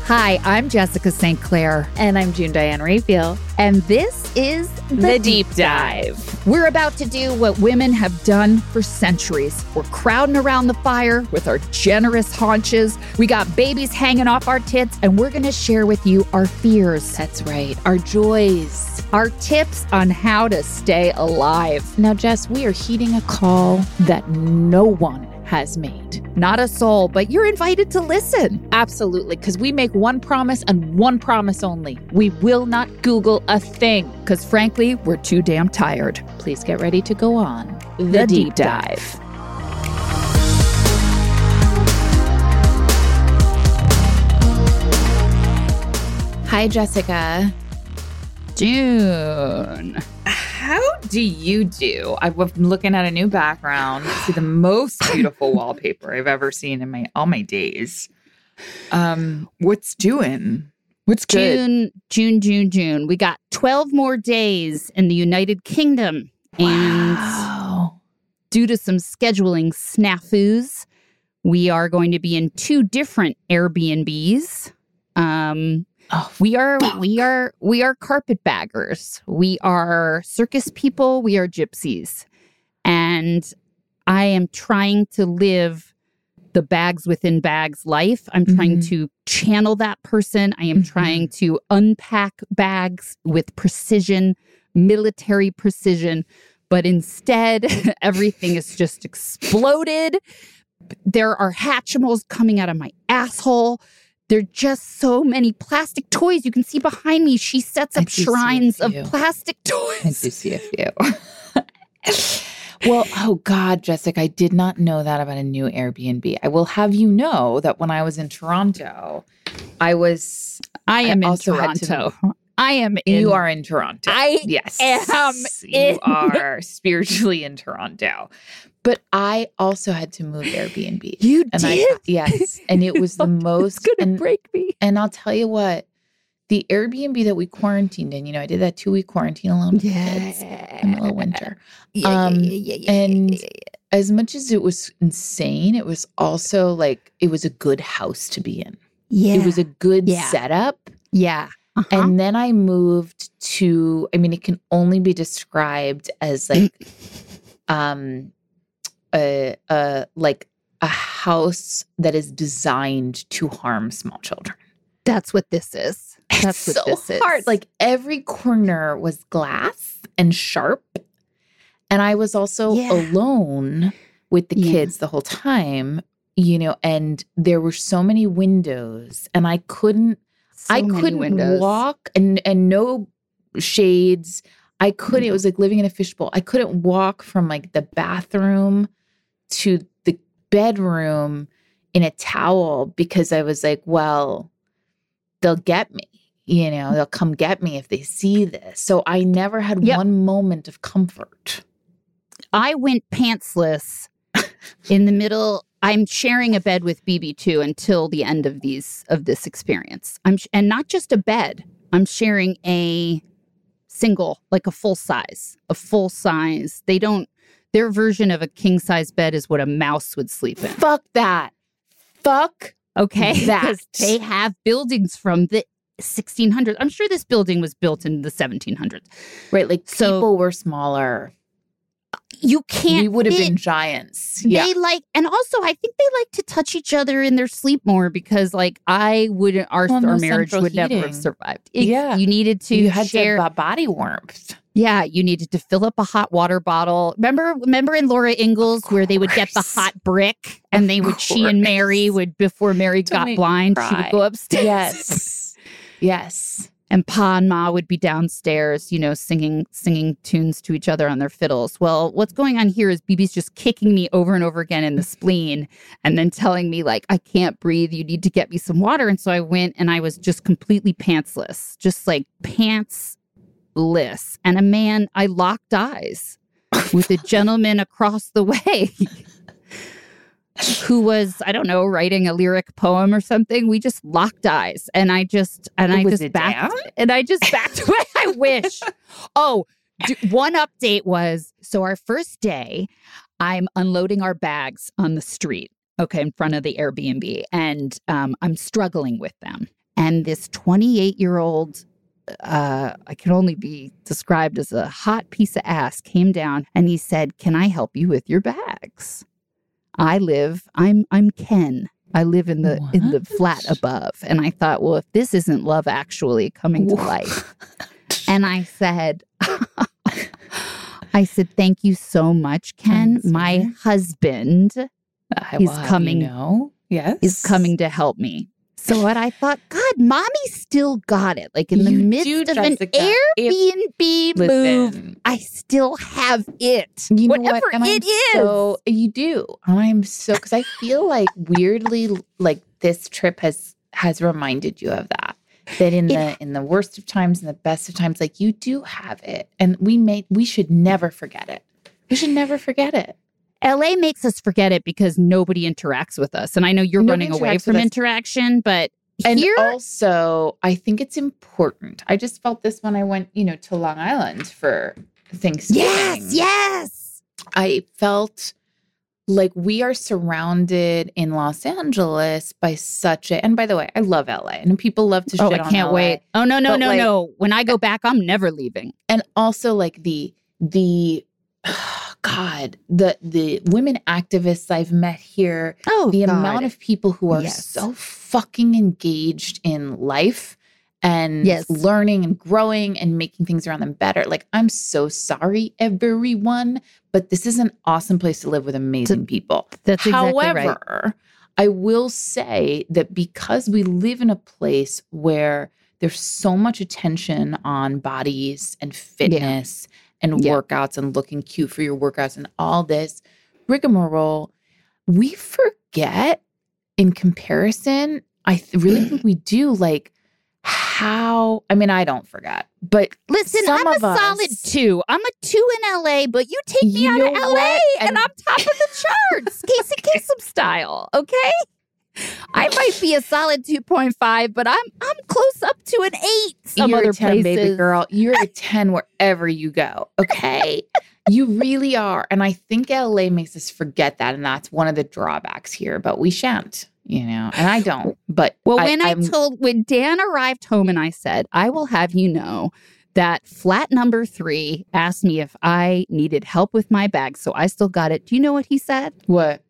Hi, I'm Jessica St. Clair. And I'm June Diane Raphael. And this is The Deep Dive. We're about to do what women have done for centuries. We're crowding around the fire with our generous haunches. We got babies hanging off our tits, and we're going to share with you our fears. That's right. Our joys. Our tips on how to stay alive. Now, Jess, we are heeding a call that no one has made. Not a soul, but you're invited to listen. Absolutely, because we make one promise and one promise only. We will not Google a thing. Because frankly, we're too damn tired. Please get ready to go on The Deep Dive. Hi, Jessica. June. How do you do? I'm looking at a new background. See the most beautiful wallpaper I've ever seen in all my days. What's doing? What's good? June. We got 12 more days in the United Kingdom. Wow. And due to some scheduling snafus, we are going to be in two different Airbnbs. We are carpetbaggers. We are circus people. We are gypsies. And I am trying to live the bags within bags life. I'm trying to channel that person. I am trying to unpack bags with precision, military precision. But instead, everything is just exploded. There are Hatchimals coming out of my asshole. There are just so many plastic toys. You can see behind me, she sets up shrines of plastic toys. I do see a few. Well, oh God, Jessica, I did not know that about a new Airbnb. I will have you know that when I was in Toronto, I am in Toronto. You are in Toronto. Yes. You are spiritually in Toronto. But I also had to move Airbnb. You did? Yes. And it was the most. It's going to break me. And I'll tell you what, the Airbnb that we quarantined in, I did that 2-week quarantine alone with the kids in the middle of winter. And as much as it was insane, it was also like, it was a good house to be in. Yeah. It was a good setup. Yeah. And then I moved to, it can only be described as like, a house that is designed to harm small children. That's what this is. That's what this is. Hard. Like every corner was glass and sharp. And I was also alone with the kids the whole time, and there were so many windows and I couldn't walk and no shades. It was like living in a fishbowl. I couldn't walk from like the bathroom to the bedroom in a towel because I was like, well, they'll get me, they'll come get me if they see this. So I never had one moment of comfort. I went pantsless in the middle. I'm sharing a bed with BB2 until the end of this experience. And not just a bed. I'm sharing a single, like a full size. Their version of a king size bed is what a mouse would sleep in. Fuck that. Okay. Because they have buildings from the 1600s. I'm sure this building was built in the 1700s. Right. Like people were smaller. You can't. We would have been giants. They and also I think they like to touch each other in their sleep more because our marriage would never have survived. You needed to you had share to body warmth. Yeah, you needed to fill up a hot water bottle. Remember in Laura Ingalls where they would get the hot brick and she and Mary would, before Mary got blind, she would go upstairs. Yes. And Pa and Ma would be downstairs, singing tunes to each other on their fiddles. Well, what's going on here is BB's just kicking me over and over again in the spleen and then telling me, like, I can't breathe. You need to get me some water. And so I went and I was just completely pantsless, just like pantsless. And I locked eyes with a gentleman across the way who was, I don't know, writing a lyric poem or something. We just locked eyes, and I just backed away. I wish. One update was, so our first day, I'm unloading our bags on the street, in front of the Airbnb, and I'm struggling with them. And this 28-year-old, I can only be described as a hot piece of ass, came down and he said, "Can I help you with your bags? I'm Ken. I live in the flat above." And I thought, well, if this isn't Love Actually coming to life. And I said, "Thank you so much, Ken. My husband is coming. Is coming to help me." So what I thought, God, Mommy still got it. Like in the midst of an Airbnb move, I still have it. You know whatever what? it is. So you do. I'm so, because I feel like weirdly, like this trip has reminded you of that. That in the worst of times and the best of times, like you do have it. And we should never forget it. We should never forget it. LA makes us forget it because nobody interacts with us. And I know you're running away from interaction, but also, I think it's important. I just felt this when I went, to Long Island for Thanksgiving. Yes. I felt like we are surrounded in Los Angeles by and by the way, I love LA and people love to shit on LA. I can't wait. Oh, no. When I go back, I'm never leaving. And also like the women activists I've met here, amount of people who are so fucking engaged in life and learning and growing and making things around them better. Like, I'm so sorry, everyone, but this is an awesome place to live with amazing people. That's exactly right. However, I will say that because we live in a place where there's so much attention on bodies and fitness and workouts and looking cute for your workouts and all this rigmarole, we forget in comparison, I really think we do, like how, I mean, I don't forget, but listen, I'm a solid 2. I'm a 2 in LA, but you take me out of LA and I'm top of the charts, Casey Kasem style, okay? I might be a solid 2.5, but I'm close up to an 8. You're a 10, baby girl. You're a 10 wherever you go. Okay, you really are, and I think LA makes us forget that, and that's one of the drawbacks here. But we shan't, and I don't. But when Dan arrived home, and I said, "I will have you know that flat number 3 asked me if I needed help with my bag, so I still got it." Do you know what he said? What?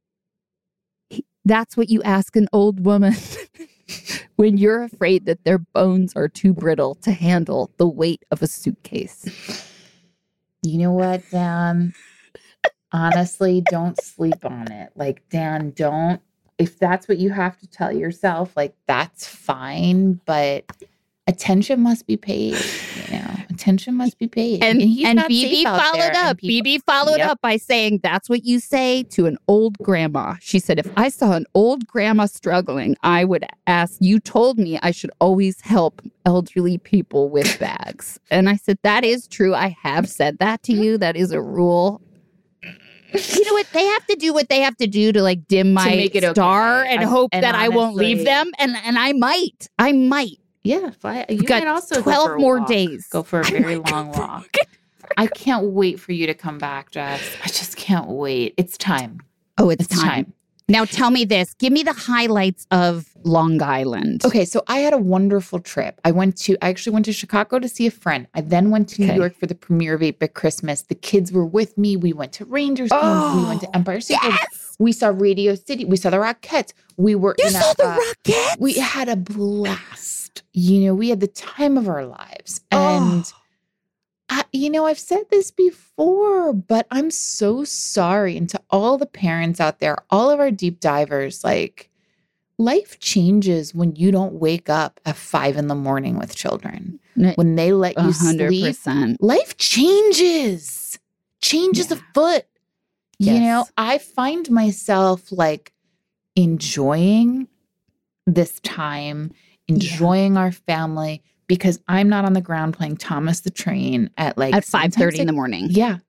That's what you ask an old woman when you're afraid that their bones are too brittle to handle the weight of a suitcase. You know what, Dan? Honestly, don't sleep on it. Like, Dan, don't. If that's what you have to tell yourself, like, that's fine. But attention must be paid, Attention must be paid. And BB followed up. BB followed up by saying, "That's what you say to an old grandma." She said, "If I saw an old grandma struggling, I would ask, you told me I should always help elderly people with bags." And I said, "That is true. I have said that to you. That is a rule." You know what? They have to do what they have to do to like dim my star and hope that honestly, I won't leave them. And I might. Yeah, you got might also 12 more days. Go for a very long walk. I can't wait for you to come back, Jess. I just can't wait. It's time. Oh, it's time. Now tell me this. Give me the highlights of Long Island. Okay, so I had a wonderful trip. I actually went to Chicago to see a friend. I then went to New York for the premiere of 8-Bit Christmas. The kids were with me. We went to Rangers games. We went to Empire State Building. We saw Radio City. We saw the Rockettes. You saw the Rockettes? We had a blast. We had the time of our lives. And, I've said this before, but I'm so sorry. And to all the parents out there, all of our deep divers, like, life changes when you don't wake up at 5 a.m. with children. When they let you 100%. Sleep, life changes afoot. Yes. I find myself like enjoying this time, enjoying our family, because I'm not on the ground playing Thomas the Train at 5:30 in the morning. Yeah.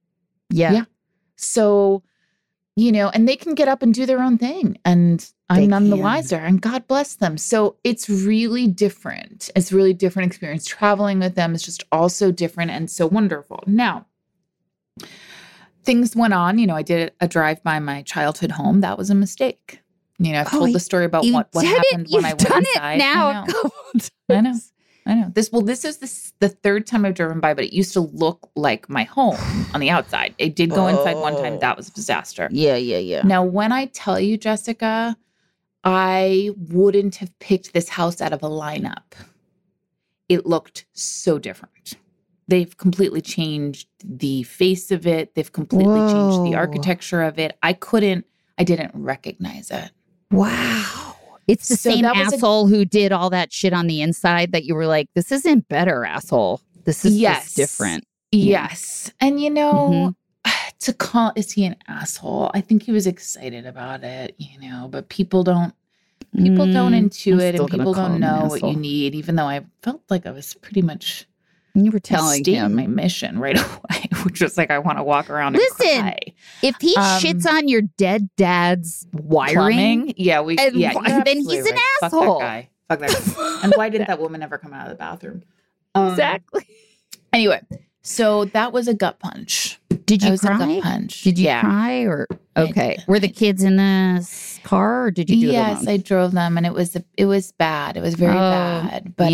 So, and they can get up and do their own thing, and I'm none the wiser, and God bless them. So it's really different. It's a really different experience. Traveling with them is just also different and so wonderful. Now, things went on. I did a drive by my childhood home. That was a mistake. You know, I've told the story about what happened when I went inside. It now. I know. This is the third time I've driven by, but it used to look like my home on the outside. It did go inside one time. That was a disaster. Yeah. Now, when I tell you, Jessica, I wouldn't have picked this house out of a lineup. It looked so different. They've completely changed the face of it. They've completely changed the architecture of it. I didn't recognize it. Wow. It's the same asshole who did all that shit on the inside that you were like, this isn't better, asshole. This is just different. Yes. And you know, is he an asshole? I think he was excited about it, you know, but people don't intuit and people don't know what you need, even though I felt like I was pretty much you were telling him my mission right away, which was like, I want to walk around and cry. If he shits on your dead dad's wiring, plumbing, then he's an asshole. Fuck that guy. And why didn't that woman ever come out of the bathroom? Exactly. Anyway, so that was a gut punch. Did you cry? A gut punch. Did you cry or okay? Were the kids in the car or did you do it alone? Yes, I drove them, and it was bad. It was very bad. But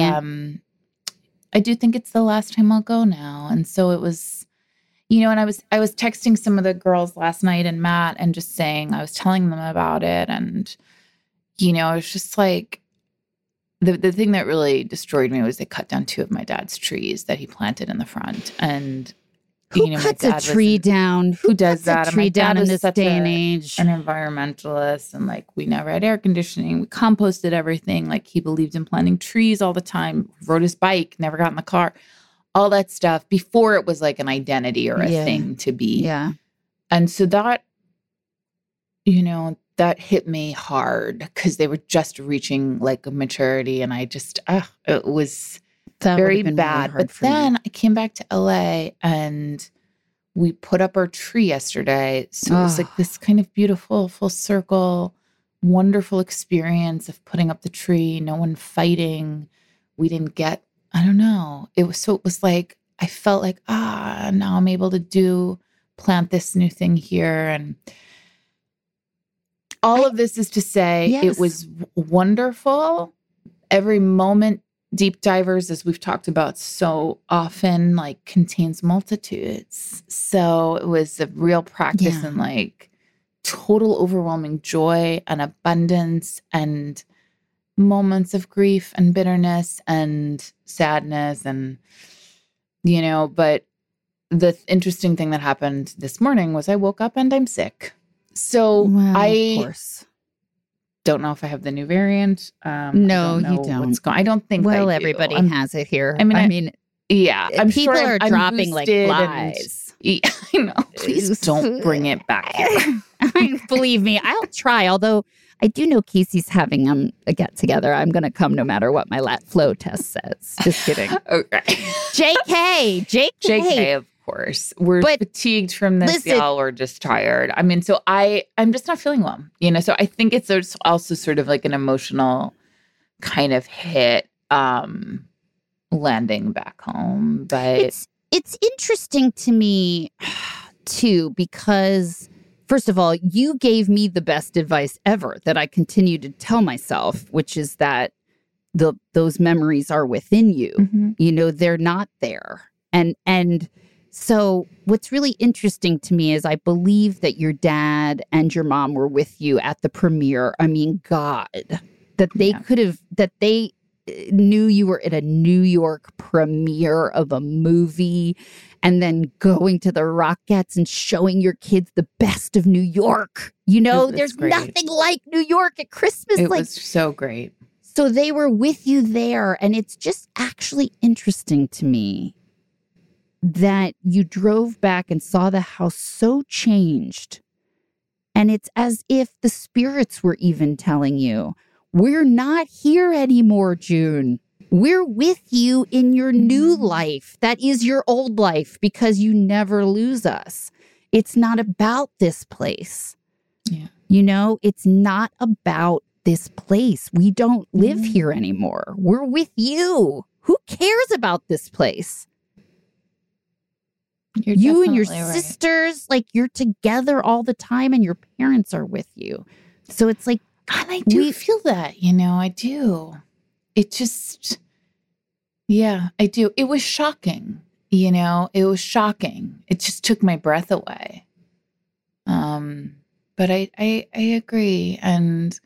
I do think it's the last time I'll go now. And so it was, you know, and I was texting some of the girls last night and Matt and just saying, I was telling them about it. And, you know, it was just like, the thing that really destroyed me was they cut down 2 of my dad's trees that he planted in the front. And, who cuts a tree down? Who does that? A tree down in this day and age? An environmentalist, and like we never had air conditioning. We composted everything. Like he believed in planting trees all the time. Rode his bike, never got in the car. All that stuff before it was like an identity or a thing to be. Yeah. And so that, you know, that hit me hard because they were just reaching like a maturity, and I just it was. That very bad. Really, but then I came back to LA and we put up our tree yesterday. So it was like this kind of beautiful, full circle, wonderful experience of putting up the tree, no one fighting. We didn't get, I don't know. It was like, I felt like, now I'm able to plant this new thing here. And all of this is to say it was wonderful. Every moment, Deep Divers, as we've talked about so often, like contains multitudes. So it was a real practice in like total overwhelming joy and abundance and moments of grief and bitterness and sadness. And, you know, but the interesting thing that happened this morning was I woke up and I'm sick. So of course. Don't know if I have the new variant. No, you don't. I don't think. Well, everybody has it here. I mean, I'm people sure are dropping like flies. I know. Please don't bring it back here. Believe me, I'll try. Although I do know Casey's having a get together. I'm going to come no matter what my flow test says. Just kidding. Okay. JK. Of course. We're fatigued from this, y'all. We're just tired. I mean, so I'm just not feeling well, you know? So I think it's also sort of like an emotional kind of hit landing back home. But it's interesting to me, too, because first of all, you gave me the best advice ever that I continue to tell myself, which is that those memories are within you. Mm-hmm. You know, they're not there. And so what's really interesting to me is I believe that your dad and your mom were with you at the premiere. I mean, God, that they knew you were at a New York premiere of a movie and then going to the Rockettes and showing your kids the best of New York. You know, there's nothing like New York at Christmas. It was so great. So they were with you there. And it's just actually interesting to me that you drove back and saw the house so changed. And it's as if the spirits were even telling you, we're not here anymore, June. We're with you in your new life. That is your old life because you never lose us. It's not about this place. Yeah. You know, it's not about this place. We don't live here anymore. We're with you. Who cares about this place? You and your sisters, like you're together all the time and your parents are with you. So it's like, And I do feel that, I do. It just, yeah, I do. It was shocking, it was shocking. It just took my breath away. But I agree. And,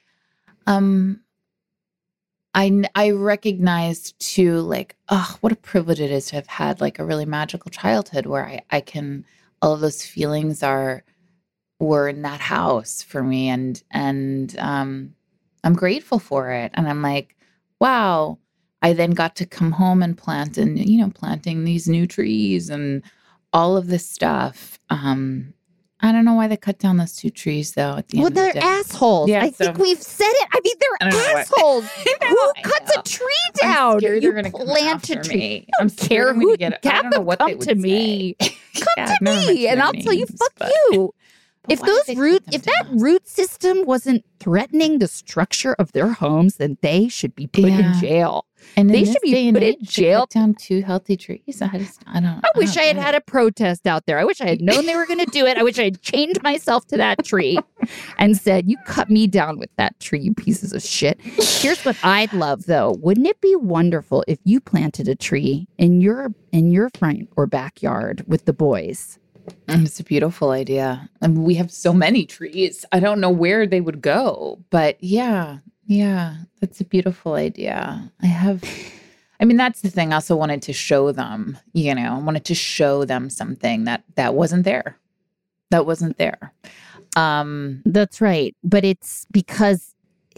I recognized too, like, what a privilege it is to have had like a really magical childhood where I can, all of those feelings were in that house for me. And I'm grateful for it. And I'm like, wow, I then got to come home and planting these new trees and all of this stuff. I don't know why they cut down those 2 trees, though. At the end of the day. They're assholes. Yeah, I think we've said it. I mean, they're assholes. Who cuts a tree down? I'm scared they're going to plant a tree. I'm care who I don't know what they would say. Come to me, and I'll tell you, fuck you. If that root system wasn't threatening the structure of their homes, then they should be put in jail. And they should be put in jail. Cut down 2 healthy trees. I wish I had a protest out there. I wish I had known they were going to do it. I wish I had chained myself to that tree and said, "You cut me down with that tree, you pieces of shit." Here's what I'd love, though. Wouldn't it be wonderful if you planted a tree in your front or backyard with the boys? It's a beautiful idea. And we have so many trees. I don't know where they would go, but yeah, that's a beautiful idea. That's the thing. I also wanted to show them, I wanted to show them something that wasn't there. That wasn't there. That's right. But it's because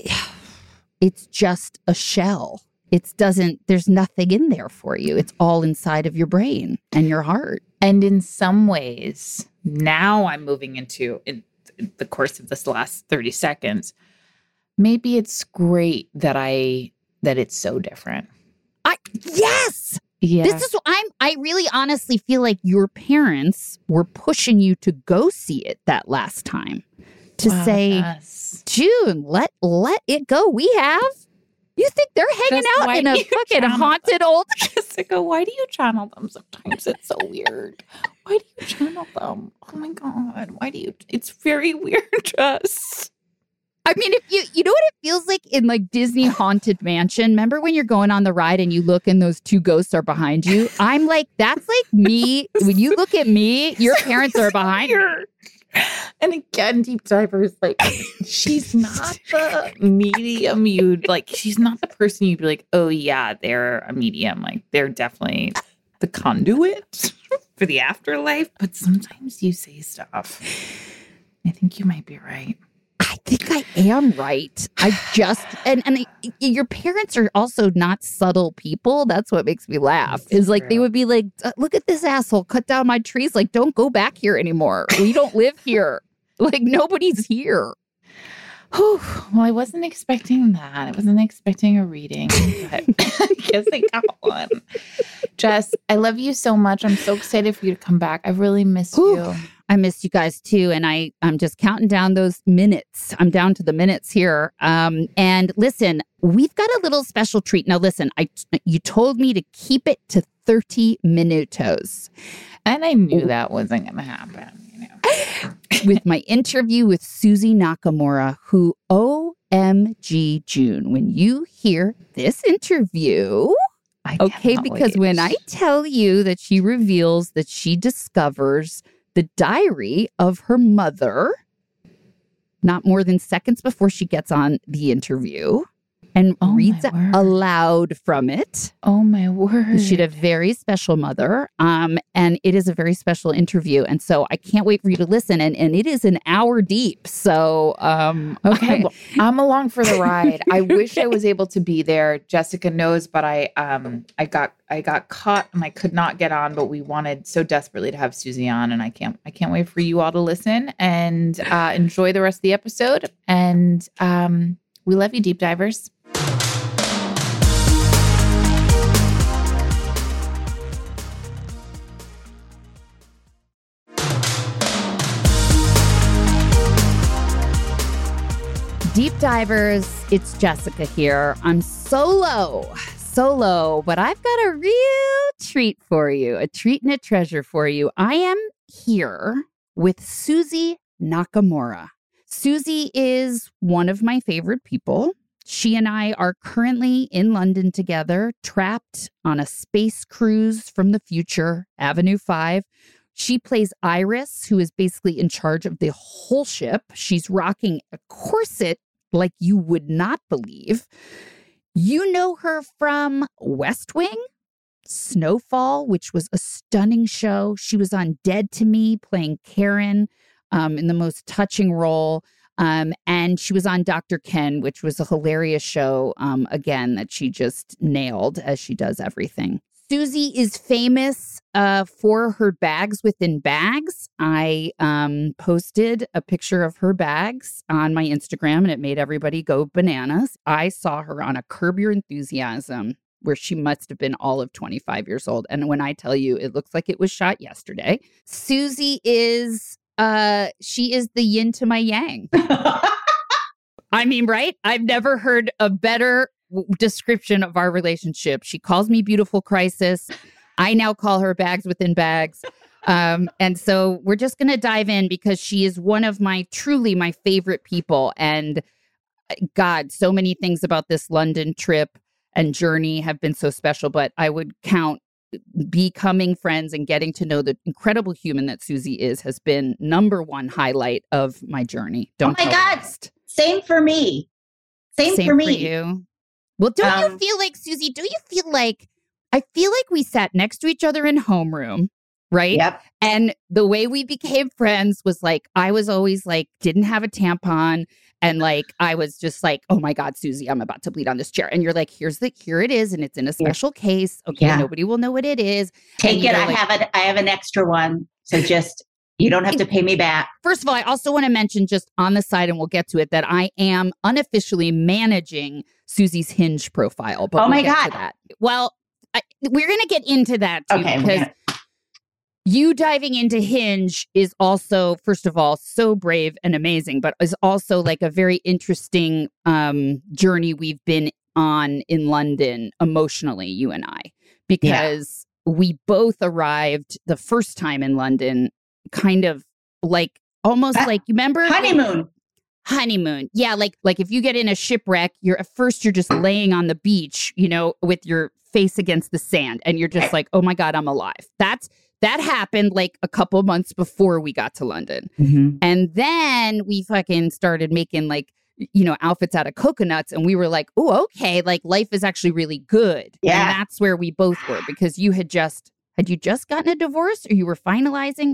it's just a shell. There's nothing in there for you. It's all inside of your brain and your heart. And in some ways, now I'm moving into, in the course of this last 30 seconds, maybe it's great that it's so different. Yes. Yeah. This is I really honestly feel like your parents were pushing you to go see it that last time. To say, yes. June, let it go. We have. You think they're hanging out in a fucking haunted old... Jessica, why do you channel them sometimes? It's so weird. Why do you channel them? Oh my God. Why do you... It's very weird, Jess. I mean, if you know what it feels like in like Disney Haunted Mansion? Remember when you're going on the ride and you look and those 2 ghosts are behind you? I'm like, that's like me. When you look at me, your parents are behind you. And again, Deep Diver is like, she's not the medium she's not the person you'd be like, oh yeah, they're a medium. Like they're definitely the conduit for the afterlife. But sometimes you say stuff. I think you might be right. I think I am right. I just, and your parents are also not subtle people. That's what makes me laugh. Is like, they would be like, look at this asshole, cut down my trees. Like, don't go back here anymore. We don't live here. Like, nobody's here. Whew. Well, I wasn't expecting that. I wasn't expecting a reading, but I guess I got one. Jess, I love you so much. I'm so excited for you to come back. I really missed you. I missed you guys too. And I'm just counting down those minutes. I'm down to the minutes here. And listen, we've got a little special treat. Now, listen, you told me to keep it to 30 minutos. And I knew that wasn't going to happen. With my interview with Susie Nakamura, who, OMG, June, when you hear this interview, because when I tell you that she reveals that she discovers the diary of her mother, not more than seconds before she gets on the interview, and reads aloud from it. Oh, my word. She had a very special mother, and it is a very special interview. And so I can't wait for you to listen. And it is an hour deep. So, okay. Well, I'm along for the ride. I wish I was able to be there. Jessica knows, but I got caught and I could not get on, but we wanted so desperately to have Susie on, and I can't wait for you all to listen and enjoy the rest of the episode. And we love you, Deep Divers. Deep Divers, it's Jessica here. I'm solo, but I've got a real treat for you, a treat and a treasure for you. I am here with Susie Nakamura. Susie is one of my favorite people. She and I are currently in London together, trapped on a space cruise from the future, Avenue 5. She plays Iris, who is basically in charge of the whole ship. She's rocking a corset like you would not believe. You know her from West Wing, Snowfall, which was a stunning show. She was on Dead to Me playing Karen in the most touching role. And she was on Dr. Ken, which was a hilarious show, again, that she just nailed as she does everything. Susie is famous for her bags within bags. I posted a picture of her bags on my Instagram, and it made everybody go bananas. I saw her on a Curb Your Enthusiasm where she must have been all of 25 years old. And when I tell you, it looks like it was shot yesterday. Susie is... she is the yin to my yang. I mean, right? I've never heard a better description of our relationship. She calls me Beautiful Crisis. I now call her Bags Within Bags. And so we're just going to dive in because she is one of truly my favorite people. And God, so many things about this London trip and journey have been so special, but I would count becoming friends and getting to know the incredible human that Susie is has been number one highlight of my journey. Oh my God. Same for me. Same for me. For you. Well, don't you feel like, Susie, do you feel like, I feel like we sat next to each other in homeroom, right? Yep. And the way we became friends was like, I was always like, didn't have a tampon. And like, I was just like, oh my God, Susie, I'm about to bleed on this chair. And you're like, here it is. And it's in a special case. Okay. Yeah. Nobody will know what it is. Take it. I have an extra one. So just, you don't have to pay me back. First of all, I also want to mention just on the side, and we'll get to it, that I am unofficially managing Susie's Hinge profile. But my God. That. Well, we're going to get into that too. Okay, because you diving into Hinge is also, first of all, so brave and amazing, but is also like a very interesting journey we've been on in London emotionally, you and I, because we both arrived the first time in London kind of like almost like, you remember? Honeymoon. Yeah. Like if you get in a shipwreck, you're just laying on the beach, with your face against the sand and you're just like, oh my God, I'm alive. That happened like a couple months before we got to London. Mm-hmm. And then we fucking started making like, outfits out of coconuts. And we were like, oh, okay. Like life is actually really good. Yeah. And that's where we both were, because you had you just gotten a divorce or you were finalizing?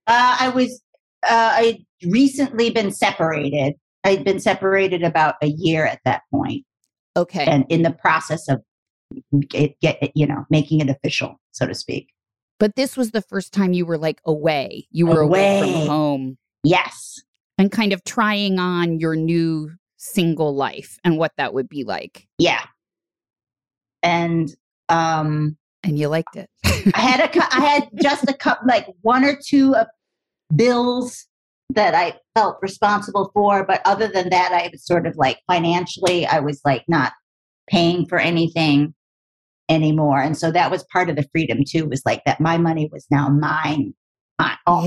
I'd recently been separated. I'd been separated about a year at that point. Okay. And in the process of making it official, so to speak. But this was the first time you were like away. You were away from home. Yes. And kind of trying on your new single life and what that would be like. Yeah. And you liked it. I had just a couple, like one or two bills that I felt responsible for. But other than that, I was sort of like financially, I was like not paying for anything anymore. And so that was part of the freedom too, was like that my money was now mine. All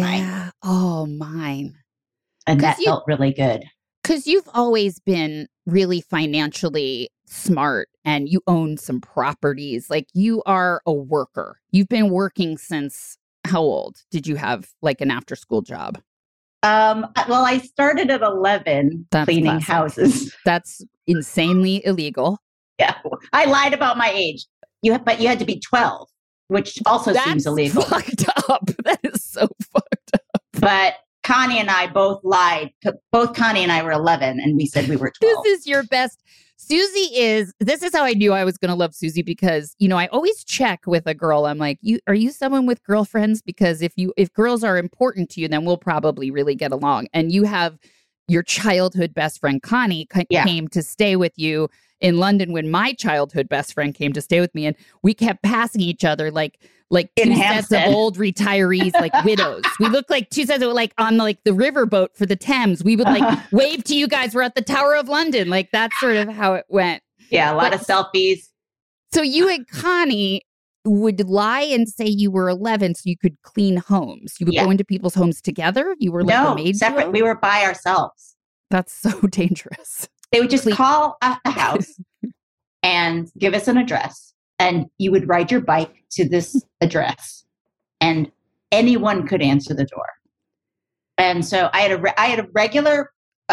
mine. And that felt really good. Because you've always been really financially smart and you own some properties. Like you are a worker. You've been working since how old? Did you have like an after school job? Well, I started at 11 cleaning houses. That's insanely illegal. Yeah. I lied about my age. But you had to be 12, which also seems illegal. Fucked up. That is so fucked up. But Connie and I both lied. Both Connie and I were 11 and we said we were 12. This is your best. This is how I knew I was going to love Susie, because, I always check with a girl. I'm like, are you someone with girlfriends? Because if girls are important to you, then we'll probably really get along. And you have your childhood best friend, Connie, came to stay with you in London when my childhood best friend came to stay with me. And we kept passing each other like two sets of old retirees, like widows. We looked like two sets of like on like the riverboat for the Thames. We would like wave to you guys. We're at the Tower of London. Like that's sort of how it went. Yeah, a lot of selfies. So you and Connie would lie and say you were 11 so you could clean homes. You would go into people's homes together? You were like a maid? Separate. We were by ourselves. That's so dangerous. They would just call a house and give us an address, and you would ride your bike to this address, and anyone could answer the door. And so I had a regular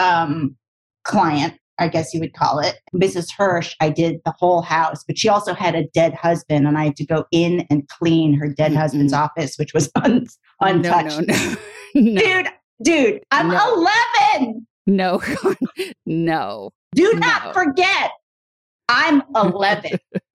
client, I guess you would call it, Mrs. Hirsch. I did the whole house, but she also had a dead husband, and I had to go in and clean her dead husband's office, which was untouched. No. Dude, I'm 11. No, no. Do not forget, I'm 11.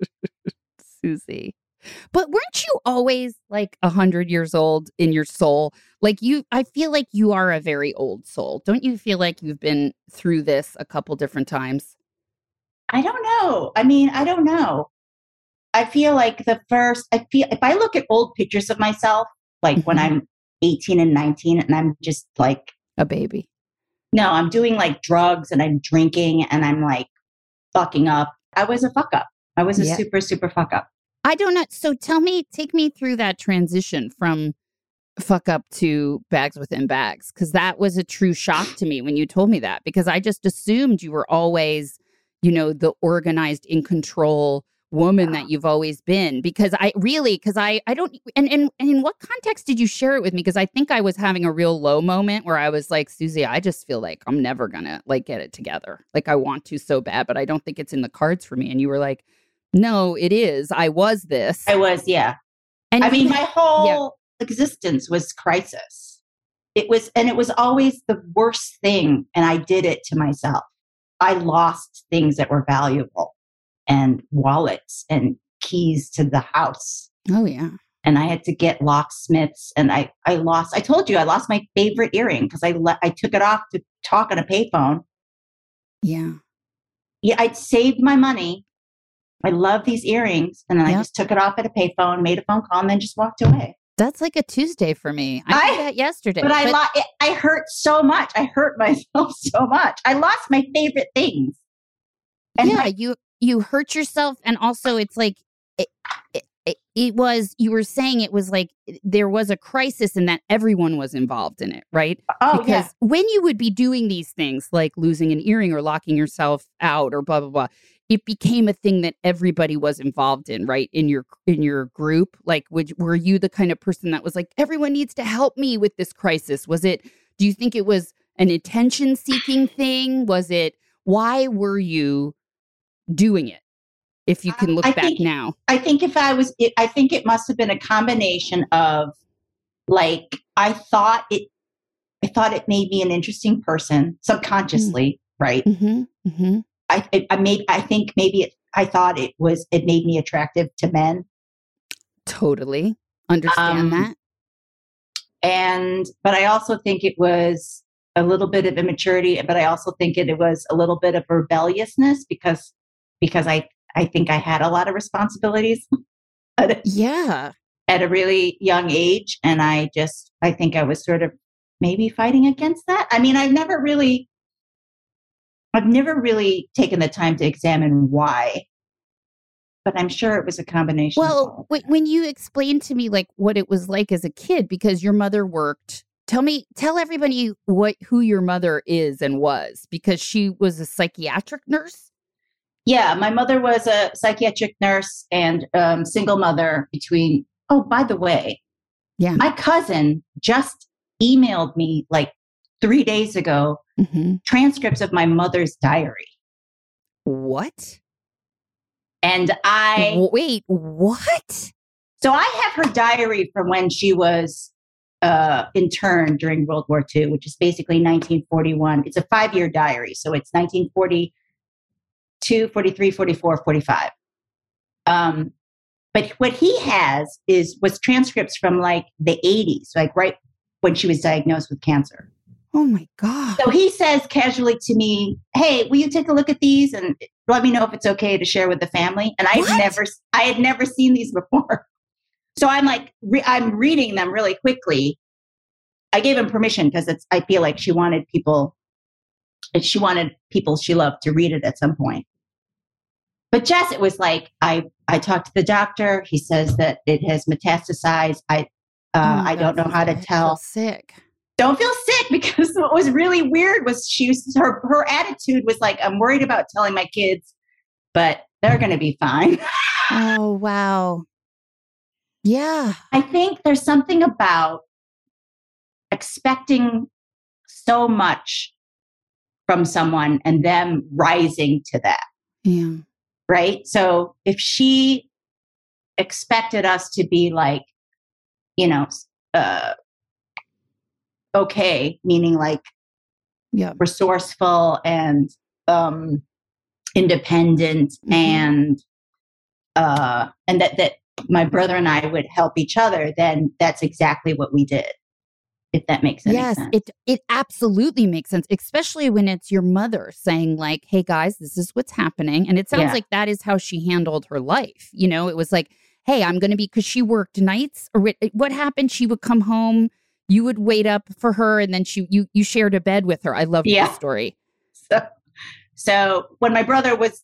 Susie. But weren't you always like 100 years old in your soul? Like I feel like you are a very old soul. Don't you feel like you've been through this a couple different times? I don't know. I mean, I don't know. I feel like if I look at old pictures of myself, like when I'm 18 and 19 and I'm just like a baby. No, I'm doing like drugs and I'm drinking and I'm like fucking up. I was a fuck up. I was a super, super fuck up. I don't know. So take me through that transition from fuck up to bags within bags, because that was a true shock to me when you told me that, because I just assumed you were always, the organized, in control woman that you've always been. Because I don't, and in what context did you share it with me? Because I think I was having a real low moment where I was like, Susie, I just feel like I'm never gonna like get it together. Like I want to so bad, but I don't think it's in the cards for me. And you were like, no, it is. I was this. I was, yeah. And I mean, my whole existence was crisis. It was always the worst thing. And I did it to myself. I lost things that were valuable, and wallets and keys to the house. Oh, yeah. And I had to get locksmiths. And I told you, I lost my favorite earring because I took it off to talk on a payphone. Yeah. Yeah, I'd saved my money. I love these earrings. And then I just took it off at a payphone, made a phone call, and then just walked away. That's like a Tuesday for me. I did that yesterday. But I hurt so much. I hurt myself so much. I lost my favorite things. And you hurt yourself. And also it's like, it was, you were saying it was like there was a crisis and that everyone was involved in it, right? Oh, because when you would be doing these things like losing an earring or locking yourself out or blah, blah, blah, it became a thing that everybody was involved in, right? In your group. Like, were you the kind of person that was like, everyone needs to help me with this crisis? Do you think it was an attention seeking thing? Why were you doing it? If you can look back now. I think I think it must have been a combination of like, I thought it made me an interesting person subconsciously, right? Mm-hmm. Mm-hmm. I thought it made me attractive to men. Totally understand that. But I also think it was a little bit of immaturity, but I also think it was a little bit of rebelliousness because I think I had a lot of responsibilities. At a really young age. And I think I was sort of maybe fighting against that. I mean, I've never really taken the time to examine why, but I'm sure it was a combination. Well, when you explained to me like what it was like as a kid, because your mother worked, tell everybody who your mother is and was, because she was a psychiatric nurse. Yeah, my mother was a psychiatric nurse and single mother oh, by the way, my cousin just emailed me like 3 days ago, transcripts of my mother's diary. What? And wait, what? So I have her diary from when she was interned during World War II, which is basically 1941. It's a 5-year diary. So it's 1942, 43, 44, 45. But what he has was transcripts from like the 80s, like right when she was diagnosed with cancer. Oh my God. So he says casually to me, hey, will you take a look at these and let me know if it's okay to share with the family? And I had never seen these before. So I'm like, I'm reading them really quickly. I gave him permission because I feel like she wanted people she loved to read it at some point. But Jess, it was like, I talked to the doctor. He says that it has metastasized. I don't know how to tell. Sick. don't feel sick, because what was really weird was her attitude was like, I'm worried about telling my kids, but they're going to be fine. Oh, wow. Yeah. I think there's something about expecting so much from someone and them rising to that. Yeah. Right. So if she expected us to be like, okay, meaning like resourceful and independent, and that my brother and I would help each other, then that's exactly what we did. If that makes any sense. Yes, it absolutely makes sense, especially when it's your mother saying like, hey guys, this is what's happening. And it sounds like that is how she handled her life. It was like, hey, I'm going to be, because she worked nights. Or what happened? She would come home, you would wait up for her, and then you shared a bed with her. I love this story. So when my brother was,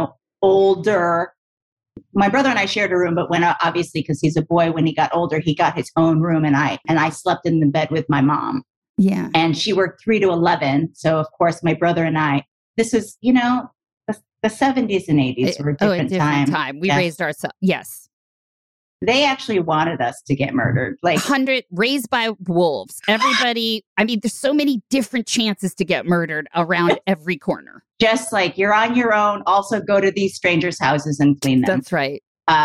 older, my brother and I shared a room, but when obviously, because he's a boy, when he got older, he got his own room, and I slept in the bed with my mom. Yeah. And she worked 3 to 11. So of course, my brother and I, this is, the 70s and 80s were a different time. We raised ourselves. Yes. They actually wanted us to get murdered. Like 100 raised by wolves. Everybody, I mean, there's so many different chances to get murdered around every corner. Just like you're on your own. Also go to these strangers' houses and clean them. That's right.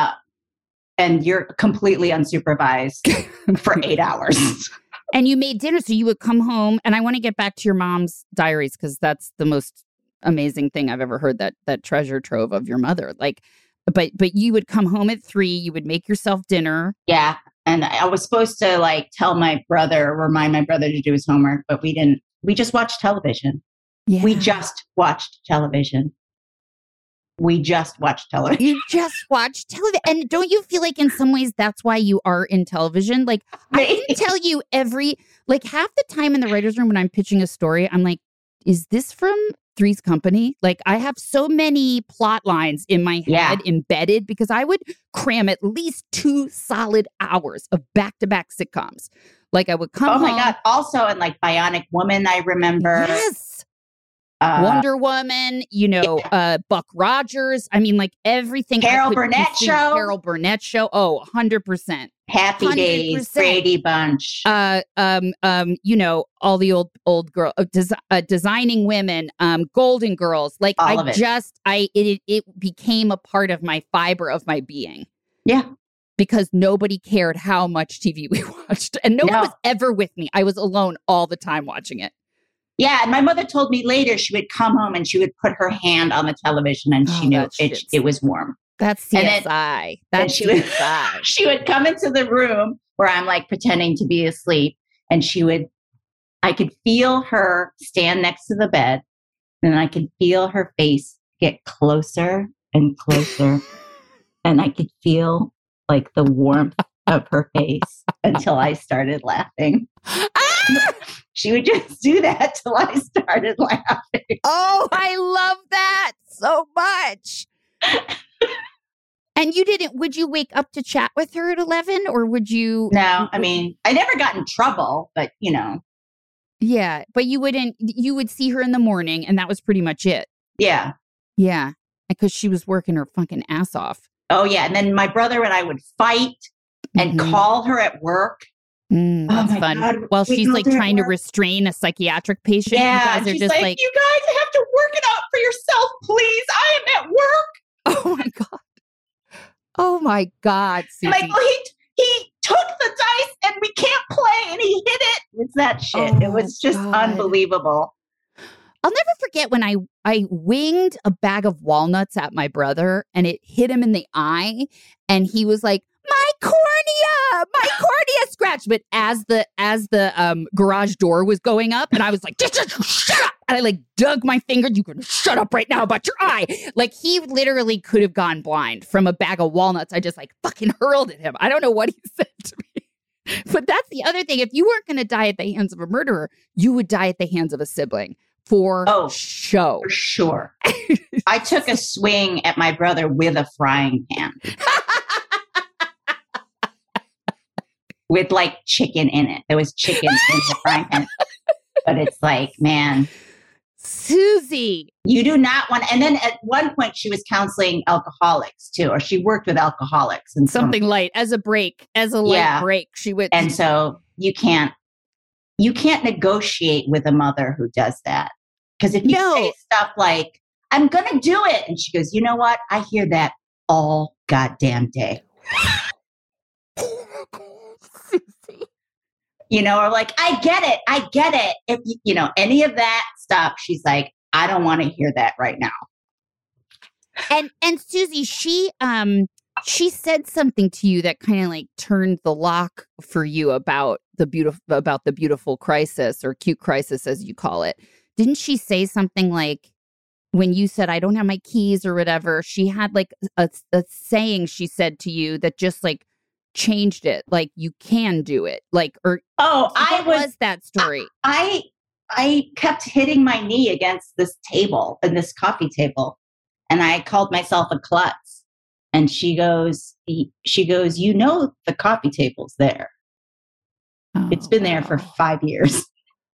And you're completely unsupervised for 8 hours. And you made dinner, so you would come home. And I want to get back to your mom's diaries, because that's the most amazing thing I've ever heard, that treasure trove of your mother. Like, but you would come home at 3, you would make yourself dinner. Yeah. And I was supposed to like remind my brother to do his homework, but we didn't. We just watched television. Yeah. We just watched television. You just watched television. And don't you feel like in some ways that's why you are in television? Like, I can tell you half the time in the writer's room when I'm pitching a story, I'm like, is this from Three's Company? Like, I have so many plot lines in my head embedded, because I would cram at least 2 solid hours of back-to-back sitcoms. Like, I would come home. Oh my God. Also, in like Bionic Woman, I remember. Yes. Wonder Woman, Buck Rogers. I mean, like everything. Carol Burnett Show. Oh, 100%. Happy 100%. Days, Brady Bunch. All the old girl, Designing Women, Golden Girls. Like all of it. It became a part of my fiber of my being. Yeah. Because nobody cared how much TV we watched, and no one was ever with me. I was alone all the time watching it. Yeah, and my mother told me later she would come home and she would put her hand on the television and she knew it was warm. That's CSI. She would come into the room where I'm like pretending to be asleep, and I could feel her stand next to the bed, and I could feel her face get closer and closer, and I could feel like the warmth of her face until I started laughing. She would just do that till I started laughing. Oh, I love that so much. And would you wake up to chat with her at 11, or would you? No, I mean, I never got in trouble, but Yeah, but you would see her in the morning, and that was pretty much it. Yeah. Yeah, because she was working her fucking ass off. Oh, yeah. And then my brother and I would fight and call her at work. That's fun. God, while she's like trying to restrain a psychiatric patient. Yeah, you guys are just like, you guys have to work it out for yourself, please. I am at work. Oh my God. Oh my God, Susie. Like, well, he took the dice and we can't play, and he hit it. It's that shit. It was just unbelievable. I'll never forget when I winged a bag of walnuts at my brother, and it hit him in the eye, and he was like, my cornea scratched. But as the garage door was going up, and I was like, just shut up. And I like dug my finger. You can shut up right now about your eye. Like, he literally could have gone blind from a bag of walnuts. I just like fucking hurled at him. I don't know what he said to me. But that's the other thing. If you weren't going to die at the hands of a murderer, you would die at the hands of a sibling. For show. For sure. I took a swing at my brother with a frying pan. with like chicken in it. There was chicken in the frying pan. But it's like, man, Susie, you do not want. And then at one point, she was counseling alcoholics too, or she worked with alcoholics and something light as a break, as a light break. She would, and so you can't negotiate with a mother who does that, because if you say stuff like, "I'm going to do it," and she goes, "You know what? I hear that all goddamn day." You know, or like, I get it. If you know any of that stuff, she's like, I don't want to hear that right now. And Susie, she said something to you that kind of like turned the lock for you about the beautiful crisis, or cute crisis as you call it. Didn't she say something like, when you said, I don't have my keys or whatever, she had like a saying she said to you that just like changed it, like you can do it, like, or what was that story? I kept hitting my knee against this table, and this coffee table, and I called myself a klutz. And she goes, you know, the coffee table's there. It's been there for 5 years.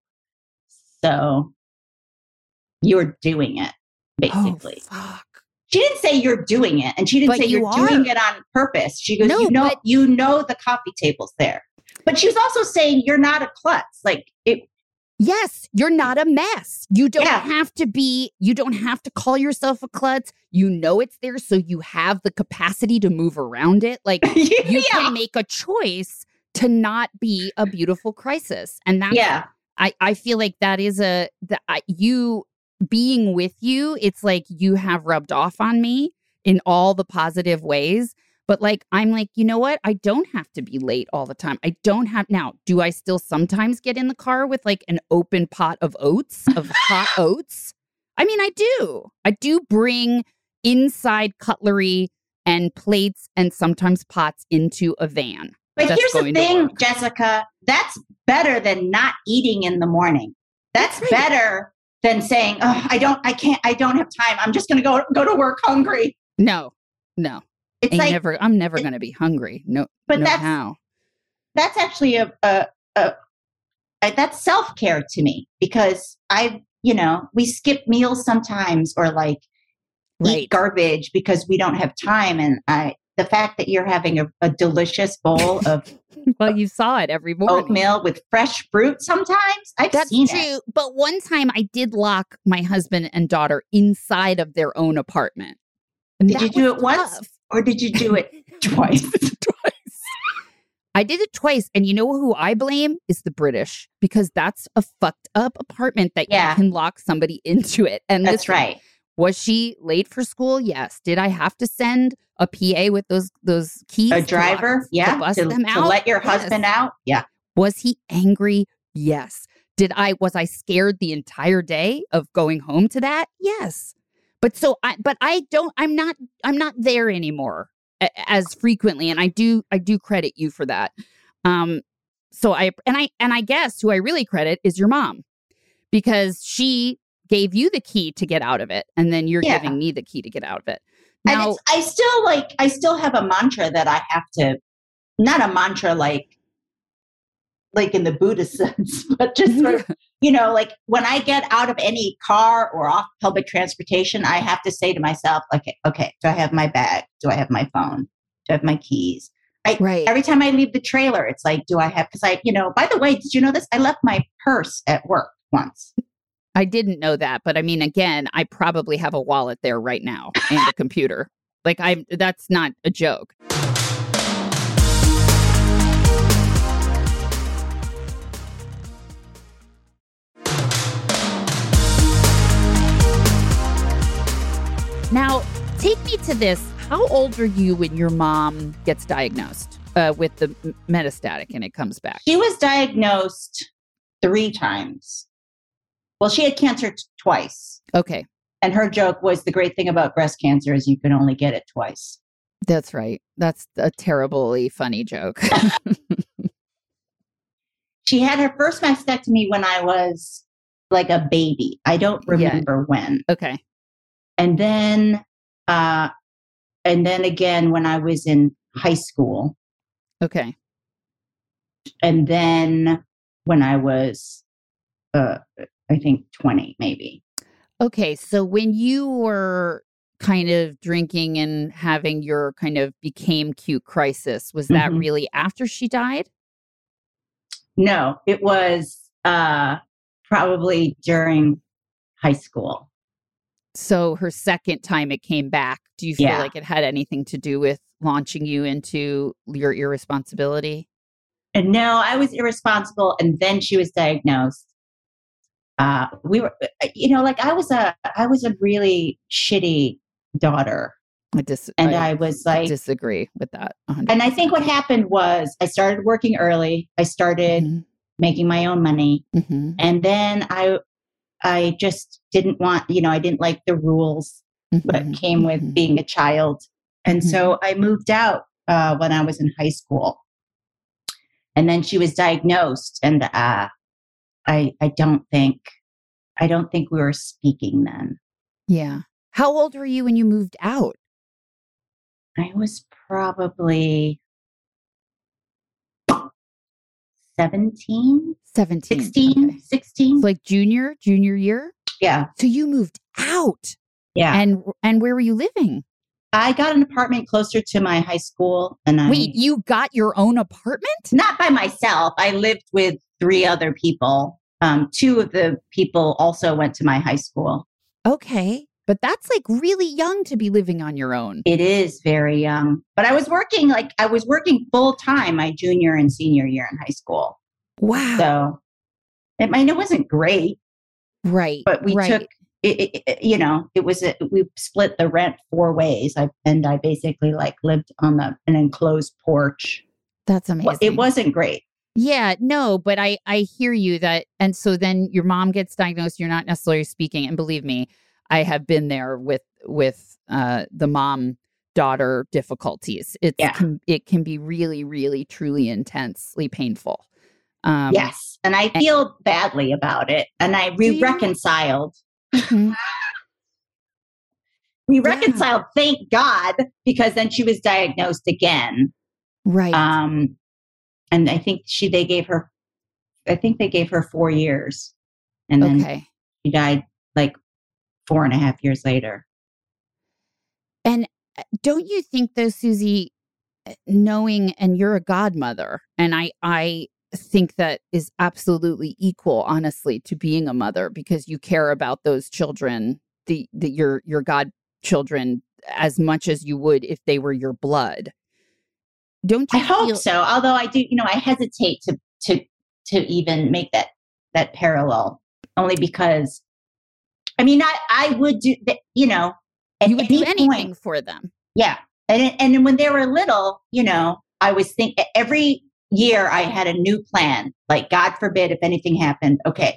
So you're doing it, basically. Fuck. She didn't say you're doing it, and she didn't say you're doing it on purpose. She goes, you know the coffee table's there. But she was also saying you're not a klutz. Like it. Yes, you're not a mess. You don't have to be. You don't have to call yourself a klutz. You know it's there, so you have the capacity to move around it. Like you can make a choice to not be a beautiful crisis, and that's I feel like that is you. Being with you, it's like you have rubbed off on me in all the positive ways. But like, I'm like, you know what? I don't have to be late all the time. I don't have. Now, do I still sometimes get in the car with like an open pot of oats, of hot oats? I mean, I do. I do bring inside cutlery and plates and sometimes pots into a van. But here's the thing, Jessica, that's better than not eating in the morning. That's better than saying, "Oh, I don't have time. I'm just going to go to work hungry." No. It's like, I'm never going to be hungry. No, but that's actually that's self-care to me, because we skip meals sometimes, or like eat garbage because we don't have time. And the fact that you're having a delicious bowl of well, you saw it every morning. Oatmeal with fresh fruit sometimes. That's seen true. It. But one time I did lock my husband and daughter inside of their own apartment. Did you do it once, or did you do it twice? Twice. I did it twice. And you know who I blame is the British, because that's a fucked up apartment that you can lock somebody into it. And that's right. Was she late for school? Yes. Did I have to send a PA with those keys? A driver? To bust them out? To let your husband out? Yeah. Was he angry? Yes. Was I scared the entire day of going home to that? Yes. But I'm not there anymore as frequently. And I do credit you for that. So I guess who I really credit is your mom, because she gave you the key to get out of it, and then you're giving me the key to get out of it. Now, and I still have a mantra that I have to, not a mantra like in the Buddhist sense, but just sort of, like when I get out of any car or off public transportation, I have to say to myself, okay, do I have my bag? Do I have my phone? Do I have my keys? Every time I leave the trailer, it's like, do I have, because by the way, did you know this? I left my purse at work once. I didn't know that, but I mean, again, I probably have a wallet there right now and a computer. That's not a joke. Now, take me to this. How old are you when your mom gets diagnosed with the metastatic and it comes back? She was diagnosed 3 times. Well, she had cancer twice. Okay. And her joke was, the great thing about breast cancer is you can only get it twice. That's right. That's a terribly funny joke. She had her first mastectomy when I was like a baby. I don't remember when. Okay. And then again when I was in high school. Okay. And then when I was, I think 20, maybe. Okay. So when you were kind of drinking and having your kind of became cute crisis, was that really after she died? No, it was probably during high school. So her second time it came back, do you feel like it had anything to do with launching you into your irresponsibility? And no, I was irresponsible. And then she was diagnosed. We were, like I was a really shitty daughter. I was like, disagree with that. 100%. And I think what happened was I started working early. I started making my own money. And then I just didn't want, I didn't like the rules that came with being a child. And so I moved out when I was in high school. And then she was diagnosed, and I don't think we were speaking then. Yeah. How old were you when you moved out? I was probably 17, 16, okay. 16. So like junior year? Yeah. So you moved out. Yeah. And where were you living? I got an apartment closer to my high school. Wait, you got your own apartment? Not by myself. I lived with 3 other people. 2 of the people also went to my high school. Okay. But that's like really young to be living on your own. It is very young. But I was working full time my junior and senior year in high school. Wow. So it wasn't great. Right. But we took we split the rent 4 ways. I basically lived on an enclosed porch. That's amazing. It wasn't great. Yeah, no, but I hear you that. And so then your mom gets diagnosed. You're not necessarily speaking. And believe me, I have been there with the mom-daughter difficulties. It can be really, really, truly intensely painful. Yes. And I feel badly about it. And we reconciled. We reconciled, thank God, because then she was diagnosed again. Right. And I think they gave her 4 years. And then she died 4.5 years later. And don't you think though, Susie, knowing, and you're a godmother, and I think that is absolutely equal, honestly, to being a mother, because you care about those children, your godchildren, as much as you would if they were your blood. Don't you? I hope so. Although I do, I hesitate to even make that parallel, only because, I would do that. At you would do anything point for them. Yeah, and when they were little, I was thinking every year I had a new plan. Like, God forbid if anything happened. Okay.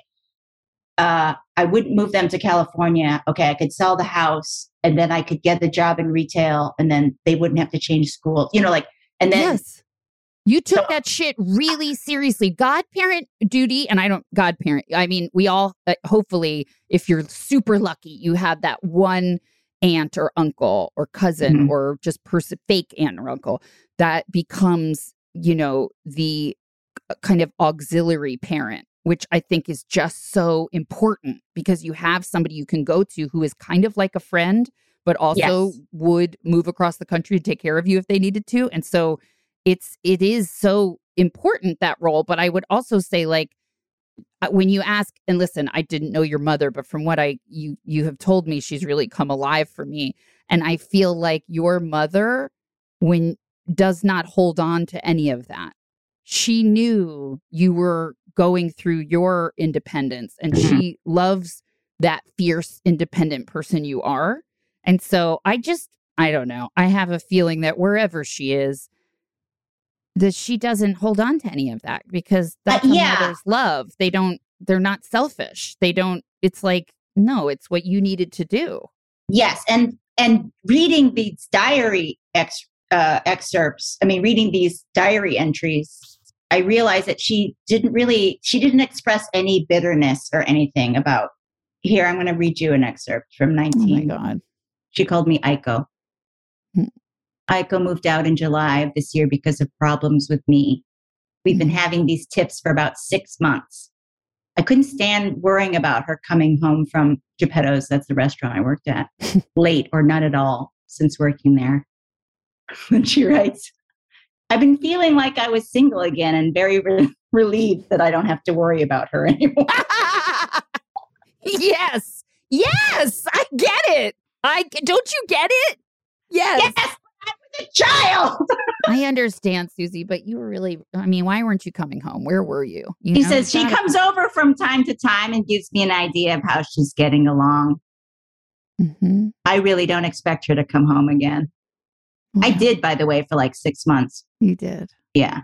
I wouldn't move them to California. Okay. I could sell the house, and then I could get the job in retail, and then they wouldn't have to change schools, and then. Yes. You took that shit really seriously. Godparent duty, and godparent. We all, hopefully, if you're super lucky, you have that one aunt or uncle or cousin or just fake aunt or uncle that becomes, the kind of auxiliary parent, which I think is just so important, because you have somebody you can go to who is kind of like a friend, but also would move across the country to take care of you if they needed to. And so it is so important, that role. But I would also say, when you ask, and listen, I didn't know your mother, but from what you have told me, she's really come alive for me. And I feel like your mother does not hold on to any of that. She knew you were going through your independence, and she loves that fierce, independent person you are. And so I don't know. I have a feeling that wherever she is, that she doesn't hold on to any of that, because that's a mother's love. They're not selfish. It's like, no, it's what you needed to do. Yes. And reading these diary excerpts, reading these diary entries, I realized that she didn't express any bitterness or anything about. Here, I'm going to read you an excerpt from 19. Oh my God. She called me Aiko. Aiko moved out in July of this year because of problems with me. We've been having these tips for about 6 months. I couldn't stand worrying about her coming home from Geppetto's, that's the restaurant I worked at, late or not at all since working there. And she writes, I've been feeling like I was single again and very relieved that I don't have to worry about her anymore. Yes. Yes. I get it. Don't you get it? Yes. Yes, I was a child. I understand, Susie, but you were really, I mean, why weren't you coming home? Where were you? He says she comes over from time to time and gives me an idea of how she's getting along. Mm-hmm. I really don't expect her to come home again. Wow. I did, by the way, for like 6 months. You did. Yeah.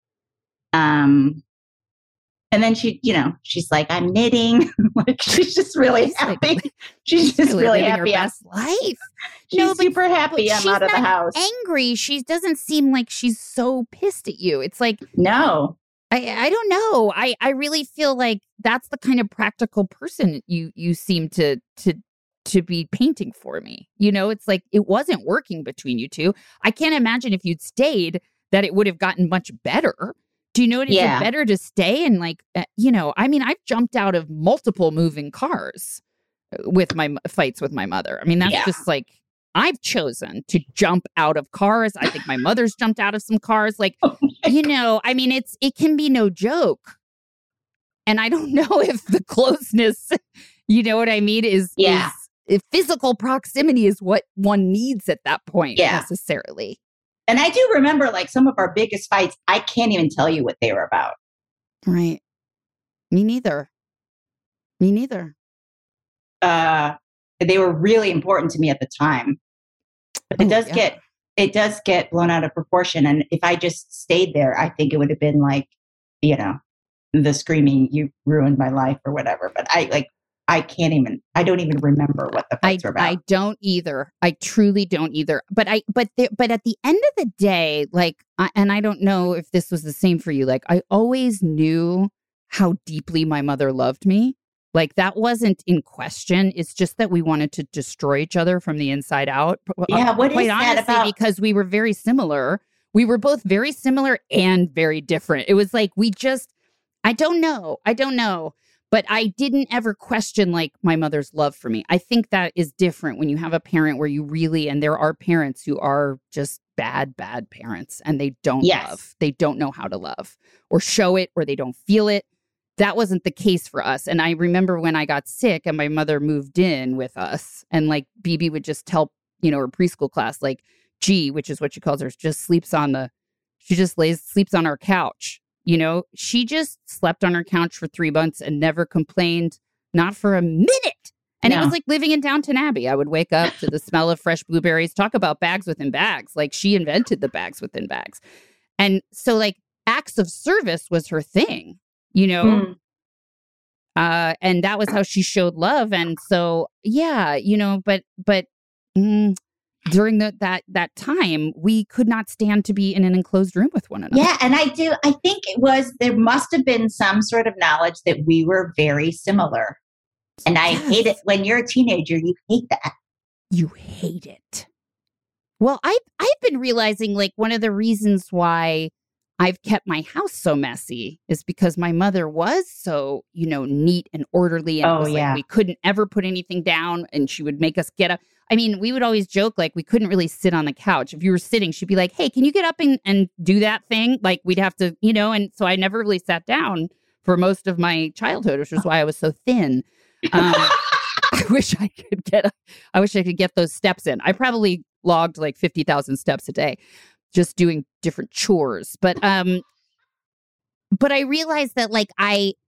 And then she, she's like, I'm knitting. Like, she's just really happy. She's just really living happy. Her best life. She's super happy I'm out of the house. Angry. She doesn't seem like she's so pissed at you. It's like, no. I don't know. I really feel like that's the kind of practical person you seem to be painting for me. It's like it wasn't working between you two. I can't imagine if you'd stayed that it would have gotten much better. Do you know what? Is it better to stay and I mean, I've jumped out of multiple moving cars with my fights with my mother. I mean, that's just like, I've chosen to jump out of cars. I think my mother's jumped out of some cars. Like, I mean, it can be no joke. And I don't know if the closeness, you know what I mean, is if physical proximity is what one needs at that point necessarily. And I do remember like some of our biggest fights. I can't even tell you what they were about. Right. Me neither. They were really important to me at the time. But it does get blown out of proportion. And if I just stayed there, I think it would have been like, the screaming, you ruined my life or whatever. But I don't even remember what the fights were about. I don't either. I truly don't either. But at the end of the day, like, and I don't know if this was the same for you. Like, I always knew how deeply my mother loved me. Like, that wasn't in question. It's just that we wanted to destroy each other from the inside out. Yeah, what is that about? Because we were very similar. We were both very similar and very different. It was like I don't know. But I didn't ever question like my mother's love for me. I think that is different when you have a parent where you really, and there are parents who are just bad parents and they don't love. They don't know how to love or show it or they don't feel it. That wasn't the case for us. And I remember when I got sick and my mother moved in with us and like BB would just tell, her preschool class, like G, which is what she calls her, sleeps on our couch. She just slept on her couch for 3 months and never complained, not for a minute. And it was like living in Downton Abbey. I would wake up to the smell of fresh blueberries, talk about bags within bags. Like she invented the bags within bags. And so like acts of service was her thing, and that was how she showed love. And so, but during that time, we could not stand to be in an enclosed room with one another. Yeah, and I think there must have been some sort of knowledge that we were very similar. And I hate it. When you're a teenager, you hate that. You hate it. Well, I've been realizing like one of the reasons why I've kept my house so messy is because my mother was so, neat and orderly. And it was like we couldn't ever put anything down and she would make us get up. I mean, we would always joke like we couldn't really sit on the couch. If you were sitting, she'd be like, hey, can you get up and do that thing? Like we'd have to, and so I never really sat down for most of my childhood, which is why I was so thin. I wish I could get those steps in. I probably logged like 50,000 steps a day just doing different chores. But I realized that like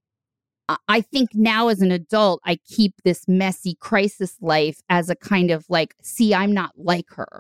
I think now as an adult, I keep this messy crisis life as a kind of like, see, I'm not like her.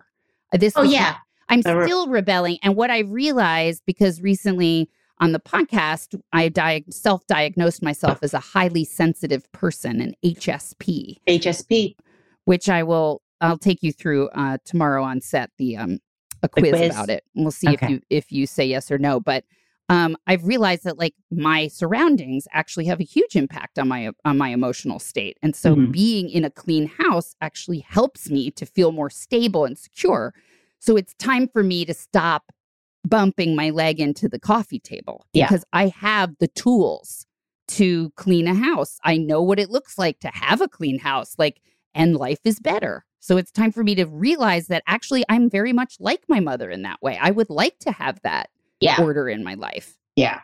I'm still rebelling. And what I realized, because recently on the podcast, I self-diagnosed myself as a highly sensitive person, an HSP. HSP. Which I'll take you through tomorrow on set, a quiz about it. And we'll see if you say yes or no. But I've realized that like my surroundings actually have a huge impact on my emotional state. And so being in a clean house actually helps me to feel more stable and secure. So it's time for me to stop bumping my leg into the coffee table because I have the tools to clean a house. I know what it looks like to have a clean house, and life is better. So it's time for me to realize that actually I'm very much like my mother in that way. I would like to have that order in my life. Yeah.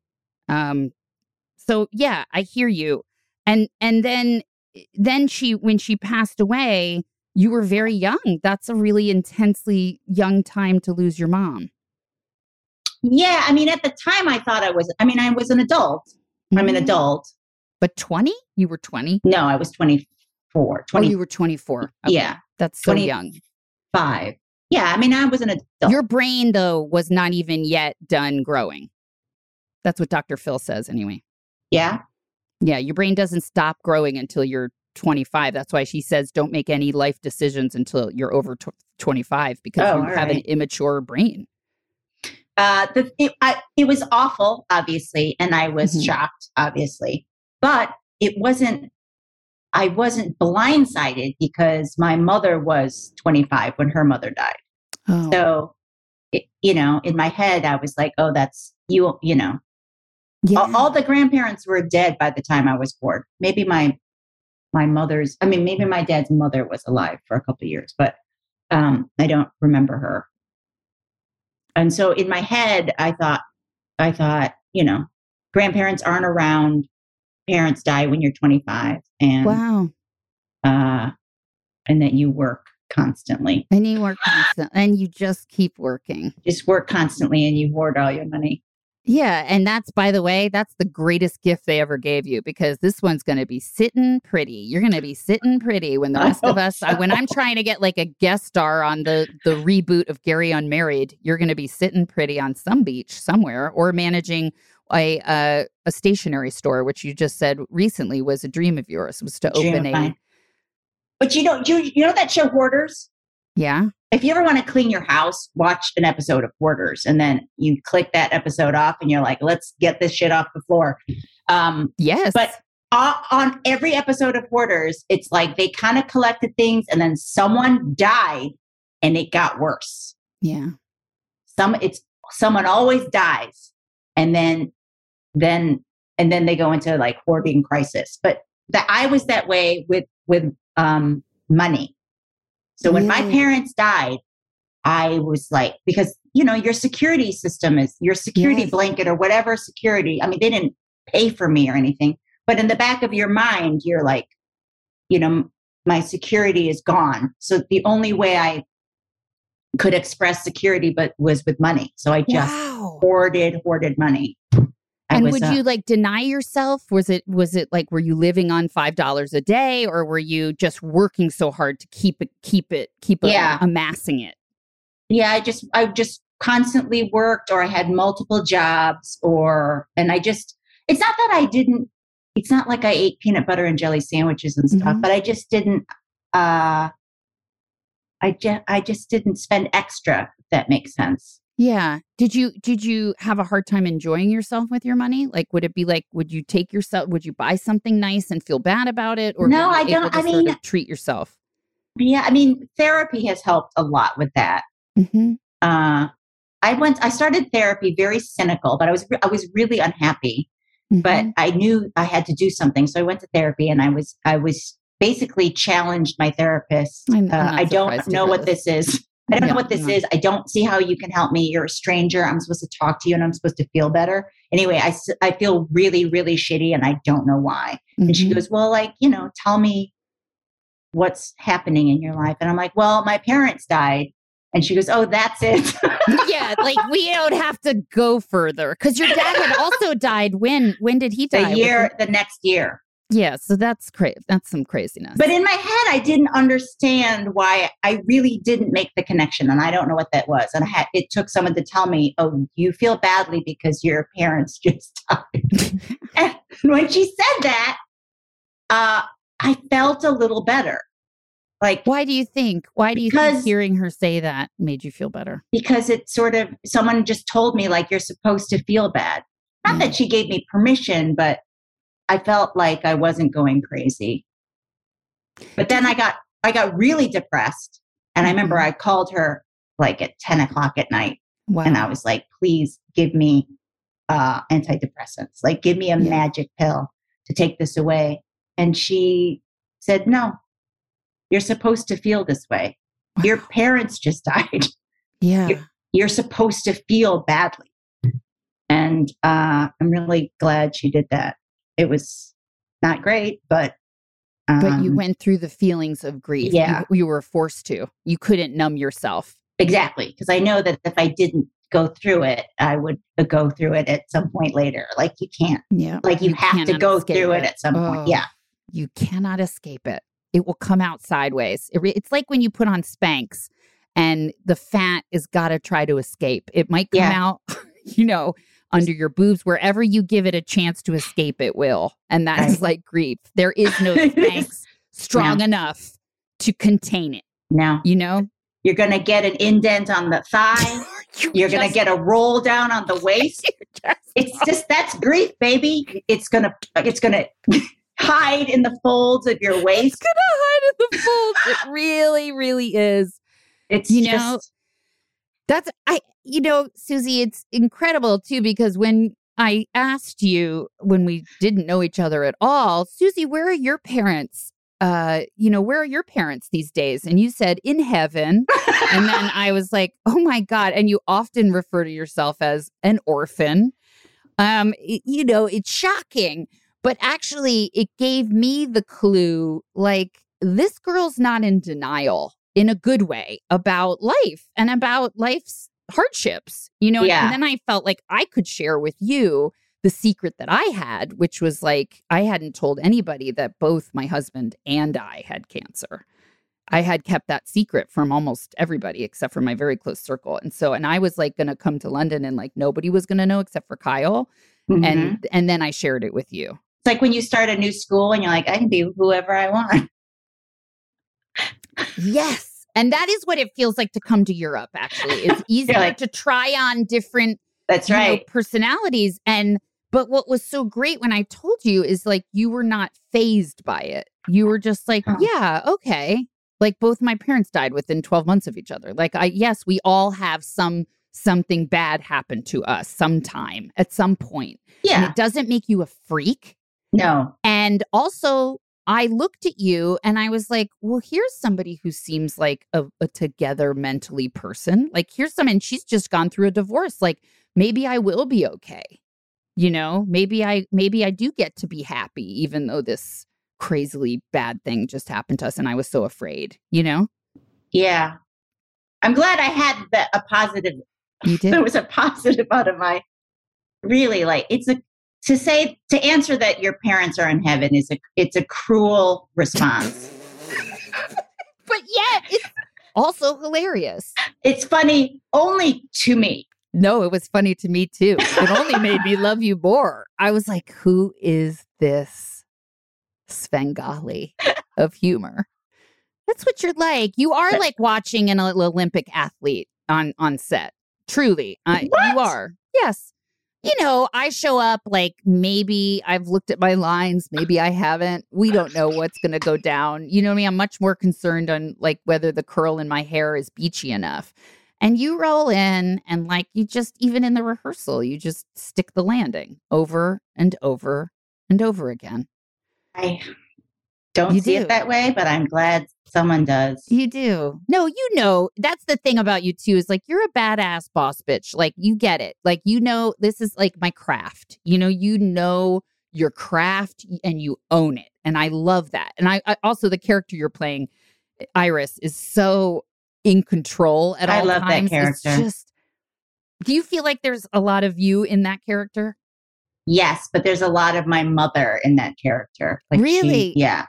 So yeah, I hear you. And then when she passed away, you were very young. That's a really intensely young time to lose your mom. Yeah. I mean, at the time I thought I was an adult. I'm an adult. But 20? You were 20? No, I was 24. 20. Oh, you were 24. Okay. Yeah. That's so young. 5. Yeah. I mean, I was an adult. Your brain, though, was not even yet done growing. That's what Dr. Phil says anyway. Yeah. Yeah. Your brain doesn't stop growing until you're 25. That's why she says don't make any life decisions until you're over 25 because you have an immature brain. It was awful, obviously, and I was shocked, obviously, but I wasn't blindsided because my mother was 25 when her mother died. Oh. So, in my head, I was like, oh, that's you. All the grandparents were dead by the time I was born. Maybe maybe my dad's mother was alive for a couple of years, but I don't remember her. And so in my head, I thought, grandparents aren't around. Parents die when you're 25, and wow, and that you work constantly. And you work constantly, and you just keep working. Just work constantly, and you hoard all your money. Yeah, and that's, by the way, that's the greatest gift they ever gave you because this one's going to be sitting pretty. You're going to be sitting pretty when the rest of us, when I'm trying to get a guest star on the reboot of Gary Unmarried, you're going to be sitting pretty on some beach somewhere or managing a stationery store, which you just said recently was a dream of yours, was to open a. But you know that show Hoarders? Yeah. If you ever want to clean your house, watch an episode of Hoarders, and then you click that episode off and you're like, let's get this shit off the floor. Yes. But on every episode of Hoarders, it's like they kind of collected things and then someone died and it got worse. Yeah. Someone always dies and then they go into hoarding crisis. But I was that way with money. So when my parents died, I was like, because, your security system is your security blanket or whatever security. I mean, they didn't pay for me or anything, but in the back of your mind, you're like, my security is gone. So the only way I could express security was with money. So I just hoarded money. And would you deny yourself? Was it were you living on $5 a day, or were you just working so hard to keep amassing it? Yeah, I just constantly worked, or I had multiple jobs, it's not that I didn't. It's not like I ate peanut butter and jelly sandwiches and stuff, but I just didn't. I just didn't spend extra. If that makes sense. Yeah. Did you have a hard time enjoying yourself with your money? Would it be would you buy something nice and feel bad about it? Or no, I don't. Sort of treat yourself. Yeah. I mean, therapy has helped a lot with that. Mm-hmm. I started therapy very cynical, but I was really unhappy, but I knew I had to do something. So I went to therapy and I was basically challenged my therapist. I don't know what this is. I don't know what this is. I don't see how you can help me. You're a stranger. I'm supposed to talk to you and I'm supposed to feel better. Anyway, I feel really, really shitty and I don't know why. And she goes, well, tell me what's happening in your life. And I'm like, well, my parents died. And she goes, oh, that's it. Yeah, we don't have to go further. Because your dad had also died. When did he die? The next year. Yeah, so that's that's some craziness. But in my head, I didn't understand why. I really didn't make the connection, and I don't know what that was. And it took someone to tell me, "Oh, you feel badly because your parents just died." And when she said that, I felt a little better. Why do you think hearing her say that made you feel better? Because it someone just told me you're supposed to feel bad. Not that she gave me permission, but I felt like I wasn't going crazy. But then I got really depressed. And I remember I called her at 10 o'clock at night. Wow. And I was like, please give me antidepressants. Like, give me a magic pill to take this away. And she said, no, you're supposed to feel this way. Wow. Your parents just died. Yeah. You're supposed to feel badly. And I'm really glad she did that. It was not great, but you went through the feelings of grief. Yeah. You were forced to. You couldn't numb yourself. Exactly. Because I know that if I didn't go through it, I would go through it at some point later. Like, you can't. Yeah. Like, you have to go through it at some point. Yeah. You cannot escape it. It will come out sideways. It's like when you put on Spanx and the fat has got to try to escape. It might come out, under your boobs. Wherever you give it a chance to escape, it will. And that's like grief. There is no Spanx strong enough to contain it. No. You're going to get an indent on the thigh. You're going to get a roll down on the waist. That's grief, baby. It's going to hide in the folds of your waist. It's going to hide in the folds. It really, really is. It's Susie, it's incredible too, because when I asked you when we didn't know each other at all, Susie, where are your parents? Where are your parents these days? And you said in heaven. And then I was like, oh my God. And you often refer to yourself as an orphan. It's shocking, but actually it gave me the clue, like, this girl's not in denial in a good way about life and about life's hardships, And then I felt like I could share with you the secret that I had, which was like, I hadn't told anybody that both my husband and I had cancer. I had kept that secret from almost everybody except for my very close circle. And I was like going to come to London and like nobody was going to know except for Kyle. Mm-hmm. And then I shared it with you. It's like when you start a new school and you're like, I can be whoever I want. Yes. And that is what it feels like to come to Europe, actually. It's easier to try on different personalities. But what was so great when I told you is like, you were not fazed by it. You were just like, yeah, okay. Like, both my parents died within 12 months of each other. Like, yes, we all have something bad happen to us sometime at some point. Yeah. And it doesn't make you a freak. No. And also, I looked at you and I was like, well, here's somebody who seems like a together mentally person. Like, and she's just gone through a divorce. Like, maybe I will be okay. Maybe I do get to be happy, even though this crazily bad thing just happened to us and I was so afraid, Yeah. I'm glad I had a positive. You did. There was a positive out of my, really, like, to answer that your parents are in heaven it's a cruel response. But yet it's also hilarious. It's funny only to me. No, it was funny to me too. It only made me love you more. I was like, who is this Svengali of humor? That's what you're like. You are like watching an Olympic athlete on set. Truly. You are. Yes. I show up like, maybe I've looked at my lines, maybe I haven't. We don't know what's going to go down. You know what I mean? I'm much more concerned on like whether the curl in my hair is beachy enough. And you roll in and like, you just, even in the rehearsal, you just stick the landing over and over and over again. I don't see it that way, but I'm glad someone does. You do. No, that's the thing about you too, is like, you're a badass boss bitch. Like, you get it. Like, this is like my craft. You know your craft and you own it. And I love that. And I also, the character you're playing, Iris, is so in control at all times. I love that character. Do you feel like there's a lot of you in that character? Yes, but there's a lot of my mother in that character. Like, really? Yeah.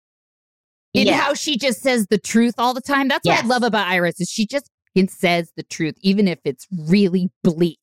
How she just says the truth all the time. That's what I love about Iris, is she just says the truth, even if it's really bleak.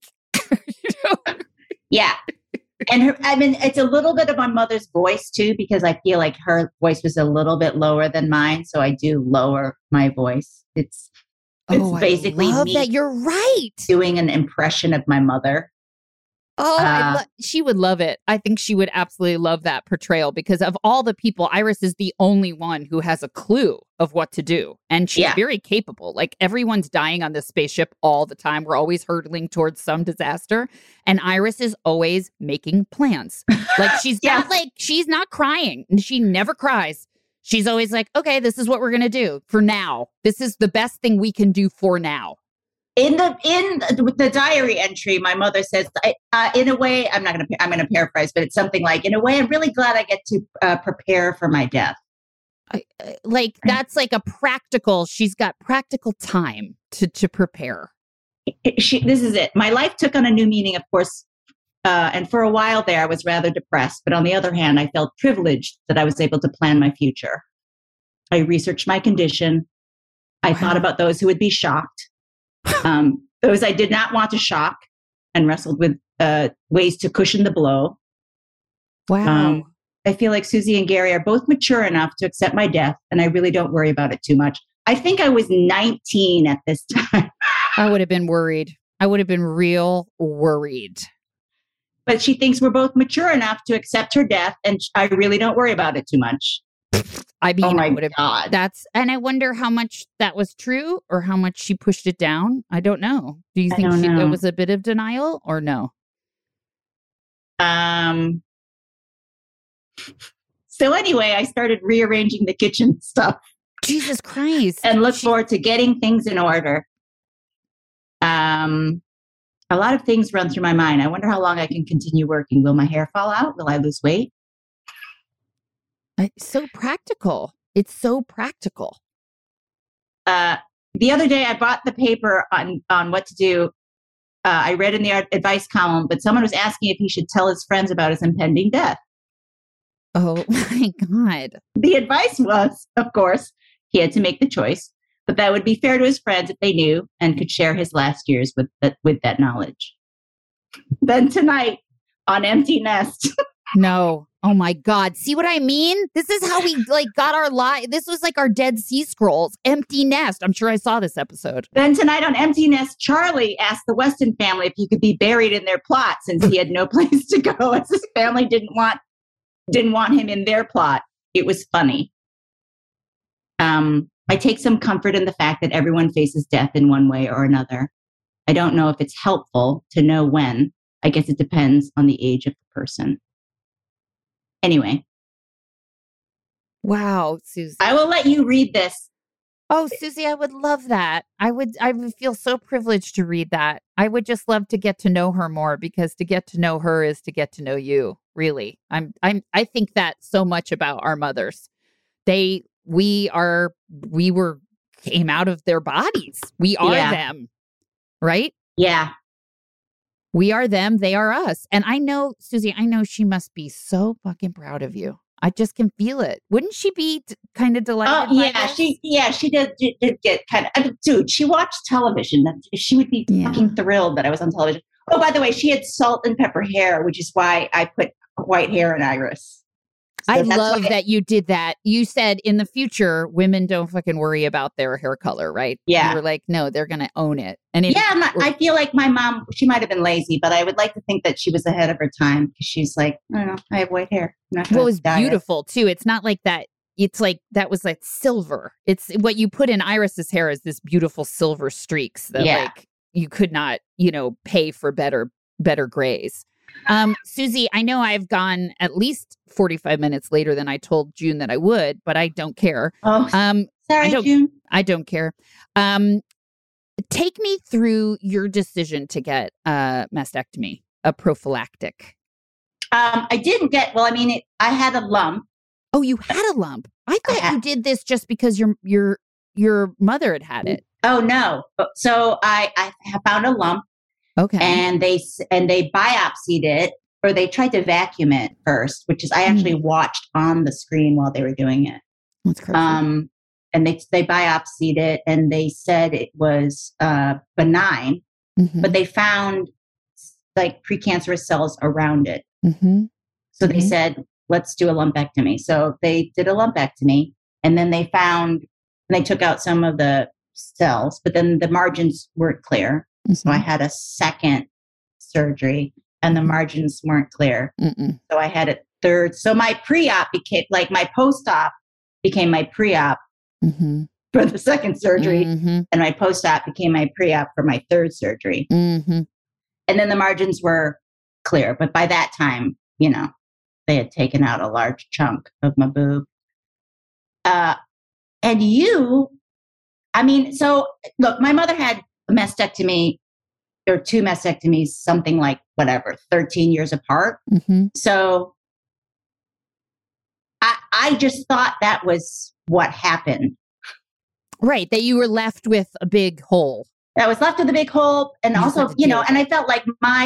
Yeah. And it's a little bit of my mother's voice too, because I feel like her voice was a little bit lower than mine. So I do lower my voice. It's basically I love that. You're right. Doing an impression of my mother. Oh, she would love it. I think she would absolutely love that portrayal because of all the people, Iris is the only one who has a clue of what to do. And she's very capable. Like everyone's dying on this spaceship all the time. We're always hurtling towards some disaster. And Iris is always making plans. Like she's she's not crying. And she never cries. She's always like, okay, this is what we're going to do for now. This is the best thing we can do for now. In the diary entry, my mother says, in a way, I'm going to paraphrase, but it's something like, in a way, I'm really glad I get to prepare for my death. That's like a practical, she's got practical time to prepare. This is it. My life took on a new meaning, of course. And for a while there, I was rather depressed. But on the other hand, I felt privileged that I was able to plan my future. I researched my condition. I thought about those who would be shocked. Those I did not want to shock, and wrestled with ways to cushion the blow. Wow. I feel like Susie and Gary are both mature enough to accept my death, and I really don't worry about it too much. I think I was 19 at this time. I would have been worried. I would have been real worried. But she thinks we're both mature enough to accept her death, and I really don't worry about it too much. I mean, oh my God. And I wonder how much that was true or how much she pushed it down. I don't know. Do you think it was a bit of denial or no? So anyway, I started rearranging the kitchen stuff. Jesus Christ. And look forward to getting things in order. A lot of things run through my mind. I wonder how long I can continue working. Will my hair fall out? Will I lose weight? It's so practical. It's so practical. The other day, I bought the paper on what to do. I read in the advice column, but someone was asking if he should tell his friends about his impending death. Oh, my God. The advice was, of course, he had to make the choice, but that would be fair to his friends if they knew and could share his last years with that knowledge. Then tonight on Empty Nest. No. Oh my God. See what I mean? This is how we got our life. This was like our Dead Sea Scrolls, Empty Nest. I'm sure I saw this episode. Then tonight on Empty Nest, Charlie asked the Weston family if he could be buried in their plot since he had no place to go, as his family didn't want him in their plot. It was funny. I take some comfort in the fact that everyone faces death in one way or another. I don't know if it's helpful to know when. I guess it depends on the age of the person. Anyway. Wow, Susie. I will let you read this. Oh, Susie, I would love that. I would feel so privileged to read that. I would just love to get to know her more because to get to know her is to get to know you. Really. I think that so much about our mothers. We came out of their bodies. We are them. Right? Yeah. We are them. They are us. And I know, Susie, she must be so fucking proud of you. I just can feel it. Wouldn't she be kind of delighted? Oh, yeah. She did get kind of, dude, she watched television. She would be fucking thrilled that I was on television. Oh, by the way, she had salt and pepper hair, which is why I put white hair in Iris. So I love that you did that. You said in the future, women don't fucking worry about their hair color, right? Yeah. You were like, no, they're going to own it. And I feel like my mom, she might have been lazy, but I would like to think that she was ahead of her time because she's like, I don't know, I have white hair. Well, it was beautiful too. It's not like that. It's like, that was like silver. It's what you put in Iris's hair is this beautiful silver streaks that like you could not, pay for better grays. Susie, I know I've gone at least 45 minutes later than I told June that I would, but I don't care. Oh, sorry, June. I don't care. Take me through your decision to get a mastectomy, a prophylactic. I didn't get, I had a lump. Oh, you had a lump. I thought you did this just because your mother had it. Oh, no. So I found a lump. Okay. And they biopsied it, or they tried to vacuum it first, which is I actually watched on the screen while they were doing it. That's crazy. And they biopsied it, and they said it was benign, but they found like precancerous cells around it. So they said, let's do a lumpectomy. So they did a lumpectomy, and then they took out some of the cells, but then the margins weren't clear. So I had a second surgery. and the margins weren't clear. Mm-mm. So I had a third. So my pre-op became like my post-op became my pre-op Mm-hmm. for the second surgery. Mm-hmm. And my post-op became my pre-op for my third surgery. Mm-hmm. And then the margins were clear. But by that time, you know, they had taken out a large chunk of my boob. And you, I mean, so look, my mother had a mastectomy or 2 mastectomies, something like whatever, 13 years apart. Mm-hmm. So I just thought that was what happened. Right. That you were left with a big hole. I was left with a big hole. And You just also, had to you know, deal and I felt like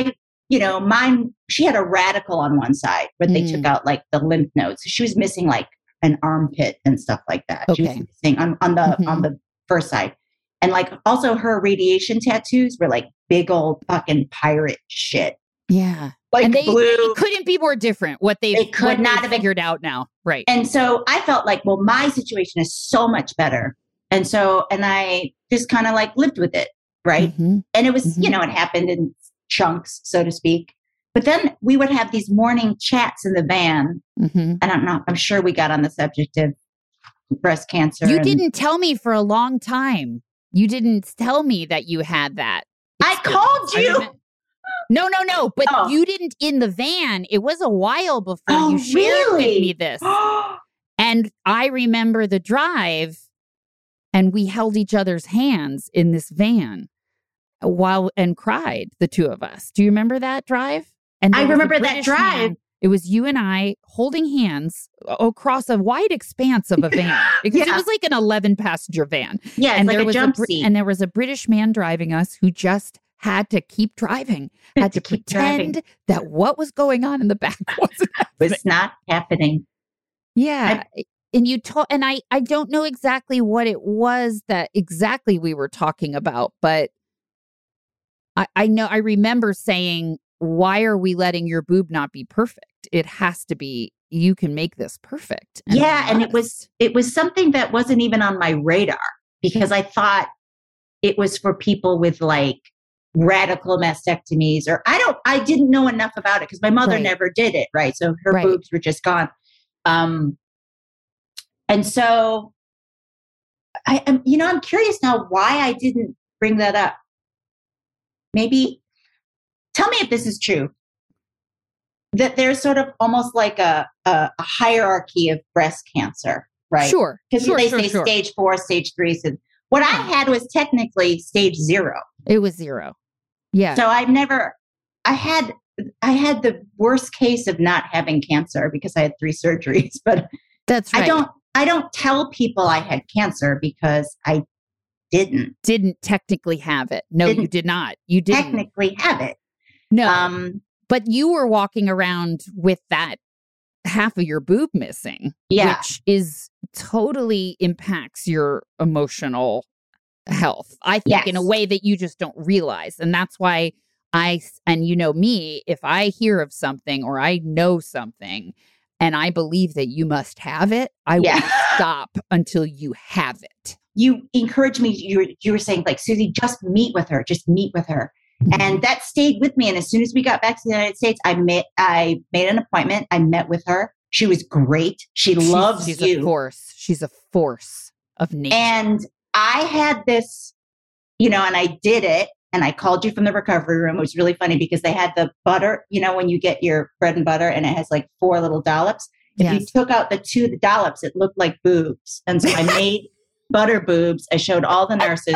mine, she had a radical on one side where they took out like the lymph nodes. So she was missing like an armpit and stuff like that. She was Okay. missing on the first side. And like also her radiation tattoos were like big old fucking pirate shit. Yeah. Like And blue. it couldn't be more different what It could what not they've have been- figured out now. Right. And so I felt like, well, my situation is so much better. And I just kind of like lived with it. Right. Mhm. And it was, Mhm. you know, it happened in chunks, so to speak. But then we would have these morning chats in the van. Mhm. And I'm sure we got on the subject of breast cancer. You and didn't tell me for a long time. You didn't tell me that you had that. I called I you. No. But Oh. you didn't in the van. It was a while before Oh, you shared with really? me this. And I remember the drive, and we held each other's hands in this van and cried, the two of us. Do you remember that drive? And I there was a remember that British drive. man. It was you and I holding hands across a wide expanse of a van because it Yeah. was like an 11-passenger van. Yeah, it's and like there a was jump seat. and there was a British man driving us who just had to keep driving, had to keep driving. pretend that what was going on in the back wasn't happening. Was not happening. Yeah. And you told, and I don't know exactly what it was that exactly we were talking about, but I know, I remember saying, why are we letting your boob not be perfect? It has to be, you can make this perfect. Yeah, and it must. was something that wasn't even on my radar because I thought it was for people with like radical mastectomies or I didn't know enough about it because my mother Right. never did it, right? So her Right. boobs were just gone. And so I'm curious now why I didn't bring that up. Maybe tell me if this is true. That there's sort of almost like a hierarchy of breast cancer, right? Sure. Because Sure, they sure, say sure. stage 4, stage 3. So what I had was technically stage 0. It was 0. Yeah. So I had the worst case of not having cancer because I had 3 surgeries, but That's right. I don't tell people I had cancer because I didn't technically have it. No, you did not. You didn't. technically have it. No. But you were walking around with that half of your boob missing, Yeah. which is totally impacts your emotional health, I think, in a Yes. way that you just don't realize. And that's why and you know me, if I hear of something or I know something and I believe that you must have it, I Yeah. won't stop until you have it. You encouraged me. You were saying like, Susie, just meet with her. Just meet with her. And that stayed with me. And as soon as we got back to the United States, I made an appointment. I met with her. She was great. She loves she's you. a force. She's a force of nature. And I had this, and I did it. And I called you from the recovery room. It was really funny because they had the butter, when you get your bread and butter and it has like 4 little dollops. If you Yes. took out the 2 dollops, it looked like boobs. And so I made butter boobs. I showed all the nurses.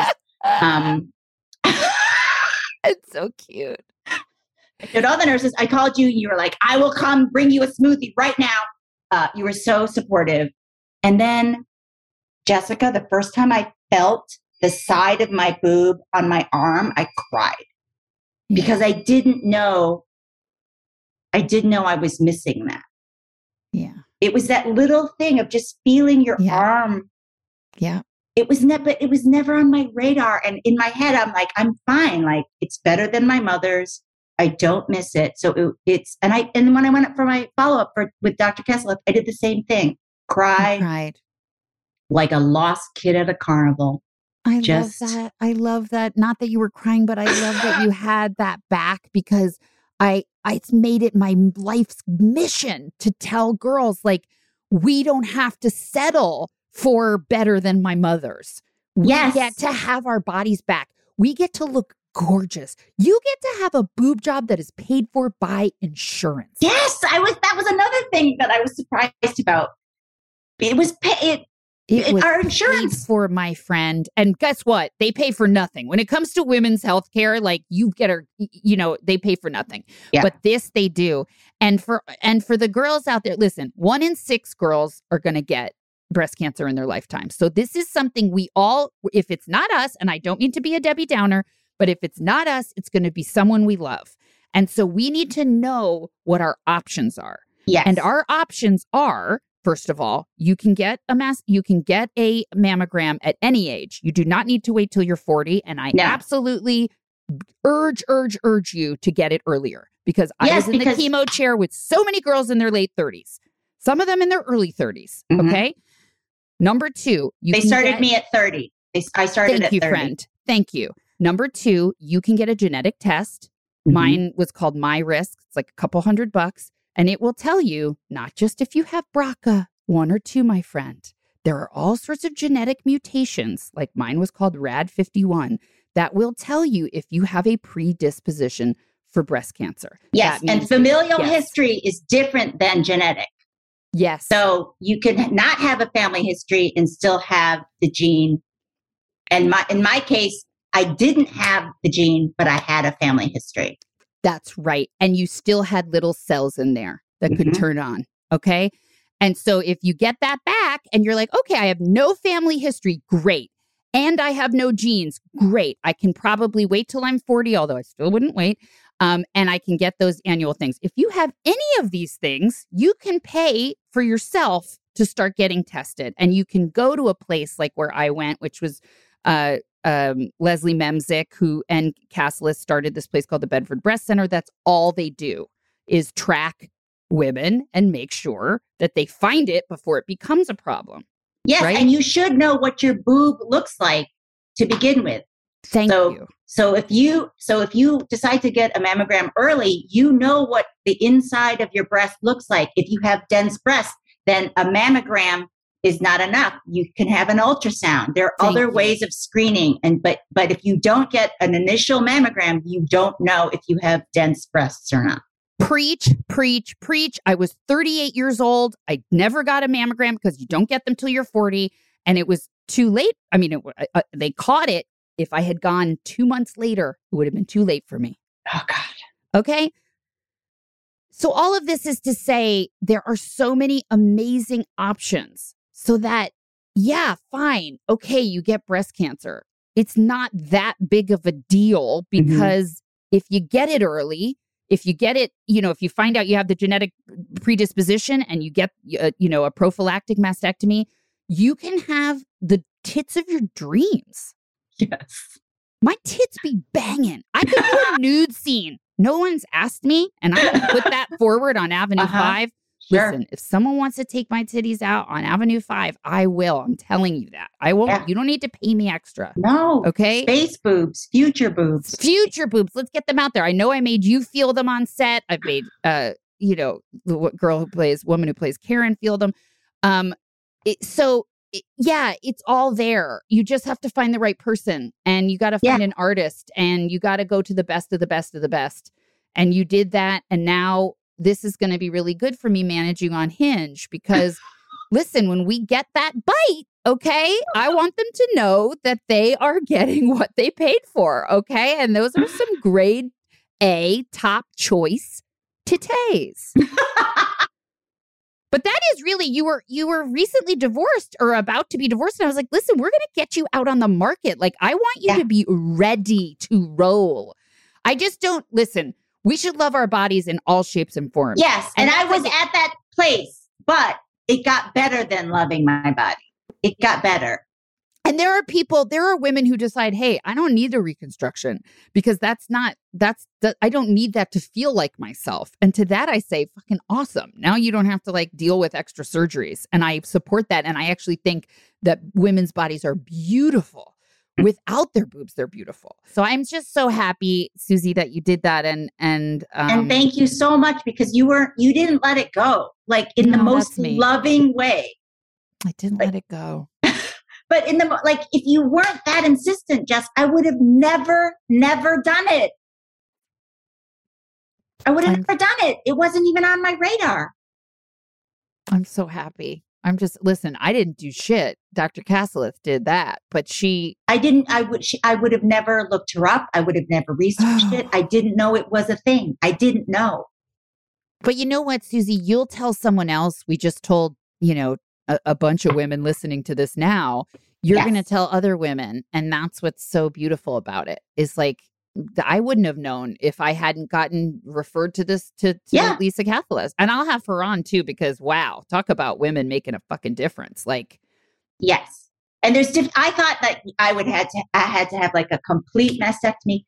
It's so cute. I showed all the nurses. I called you and you were like, I will come bring you a smoothie right now. You were so supportive. And then, Jessica, the first time I felt the side of my boob on my arm, I cried because I didn't know I was missing that. Yeah. It was that little thing of just feeling your Yeah. arm. Yeah. It was never on my radar. And in my head, I'm like, I'm fine. Like, it's better than my mother's. I don't miss it. So and then when I went up for my follow-up with Dr. Kessler, I did the same thing. Cried like a lost kid at a carnival. I love that. I love that. Not that you were crying, but I love that you had that back because It's made it my life's mission to tell girls, like, we don't have to settle for better than my mother's. We get to have our bodies back. We get to look gorgeous. You get to have a boob job that is paid for by insurance. Yes, that was another thing that I was surprised about. It was our insurance paid for, my friend. And guess what? They pay for nothing. When it comes to women's health care, like, you get they pay for nothing. Yeah. But this they do. And for the girls out there, listen, 1 in 6 girls are going to get breast cancer in their lifetime. So this is something we all, if it's not us, and I don't mean to be a Debbie Downer, but if it's not us, it's going to be someone we love. And so we need to know what our options are. Yes. And our options are, first of all, you can get a mammogram at any age. You do not need to wait till you're 40. And I absolutely urge you to get it earlier, because I was in the chemo chair with so many girls in their late 30s, some of them in their early 30s. Mm-hmm. Okay. Number 2, they started me at 30. I started at 30. Thank you, friend. Thank you. Number 2, you can get a genetic test. Mm-hmm. Mine was called MyRisk. It's like a couple $100, and it will tell you not just if you have BRCA 1 or 2, my friend. There are all sorts of genetic mutations, like mine was called RAD51, that will tell you if you have a predisposition for breast cancer. Yes, and familial history is different than genetic. Yes. So you can not have a family history and still have the gene. And in my case, I didn't have the gene, but I had a family history. That's right. And you still had little cells in there that could turn on. Okay. And so if you get that back and you're like, okay, I have no family history, great. And I have no genes, great. I can probably wait till I'm 40, although I still wouldn't wait. And I can get those annual things. If you have any of these things, you can pay for yourself to start getting tested. And you can go to a place like where I went, which was Leslie Memzik, who and Cassilis started this place called the Bedford Breast Center. That's all they do is track women and make sure that they find it before it becomes a problem. Yes, right? And you should know what your boob looks like to begin with. Thank you. So if you decide to get a mammogram early, you know what the inside of your breast looks like. If you have dense breasts, then a mammogram is not enough. You can have an ultrasound. There are other ways of screening, but if you don't get an initial mammogram, you don't know if you have dense breasts or not. Preach, preach, preach. I was 38 years old. I never got a mammogram because you don't get them till you're 40, and it was too late. I mean, they caught it. If I had gone 2 months later, it would have been too late for me. Oh, God. Okay. So all of this is to say there are so many amazing options so that, yeah, fine. Okay, you get breast cancer. It's not that big of a deal because if you get it early, if you get it, if you find out you have the genetic predisposition and you get, a prophylactic mastectomy, you can have the tits of your dreams. Yes. My tits be banging. I could do a nude scene. No one's asked me, and I can put that forward on Avenue 5. Sure. Listen, if someone wants to take my titties out on Avenue 5, I will. I'm telling you that. I won't. Yeah. You don't need to pay me extra. No. Okay? Space boobs, future boobs. Future boobs. Let's get them out there. I know I made you feel them on set. I've made, the woman who plays Karen feel them. It's all there. You just have to find the right person, and you got to find an artist, and you got to go to the best of the best of the best. And you did that. And now this is going to be really good for me managing on Hinge because listen, when we get that bite, okay, I want them to know that they are getting what they paid for. Okay. And those are some grade A top choice titties. But that is really, you were recently divorced or about to be divorced. And I was like, listen, we're going to get you out on the market. Like, I want you to be ready to roll. I just don't, listen, we should love our bodies in all shapes and forms. Yes. And I was at that place, but it got better than loving my body. It got better. And there are women who decide, hey, I don't need a reconstruction because I don't need that to feel like myself. And to that, I say, fucking awesome. Now you don't have to deal with extra surgeries. And I support that. And I actually think that women's bodies are beautiful without their boobs, they're beautiful. So I'm just so happy, Susie, that you did that. And thank you so much, because you didn't let it go, like in the most loving way. I didn't let it go. But if you weren't that insistent, Jess, I would have never done it. I would have never done it. It wasn't even on my radar. I'm so happy. Listen, I didn't do shit. Dr. Casalith did that, but I would have never looked her up. I would have never researched it. I didn't know it was a thing. I didn't know. But you know what, Susie, you'll tell someone else. We just told, a bunch of women listening to this now, you're going to tell other women. And that's what's so beautiful about it, is like, I wouldn't have known if I hadn't gotten referred to this to Lisa Casalith. And I'll have her on too, because wow, talk about women making a fucking difference. Like, yes. And I thought that I had to have like a complete mastectomy.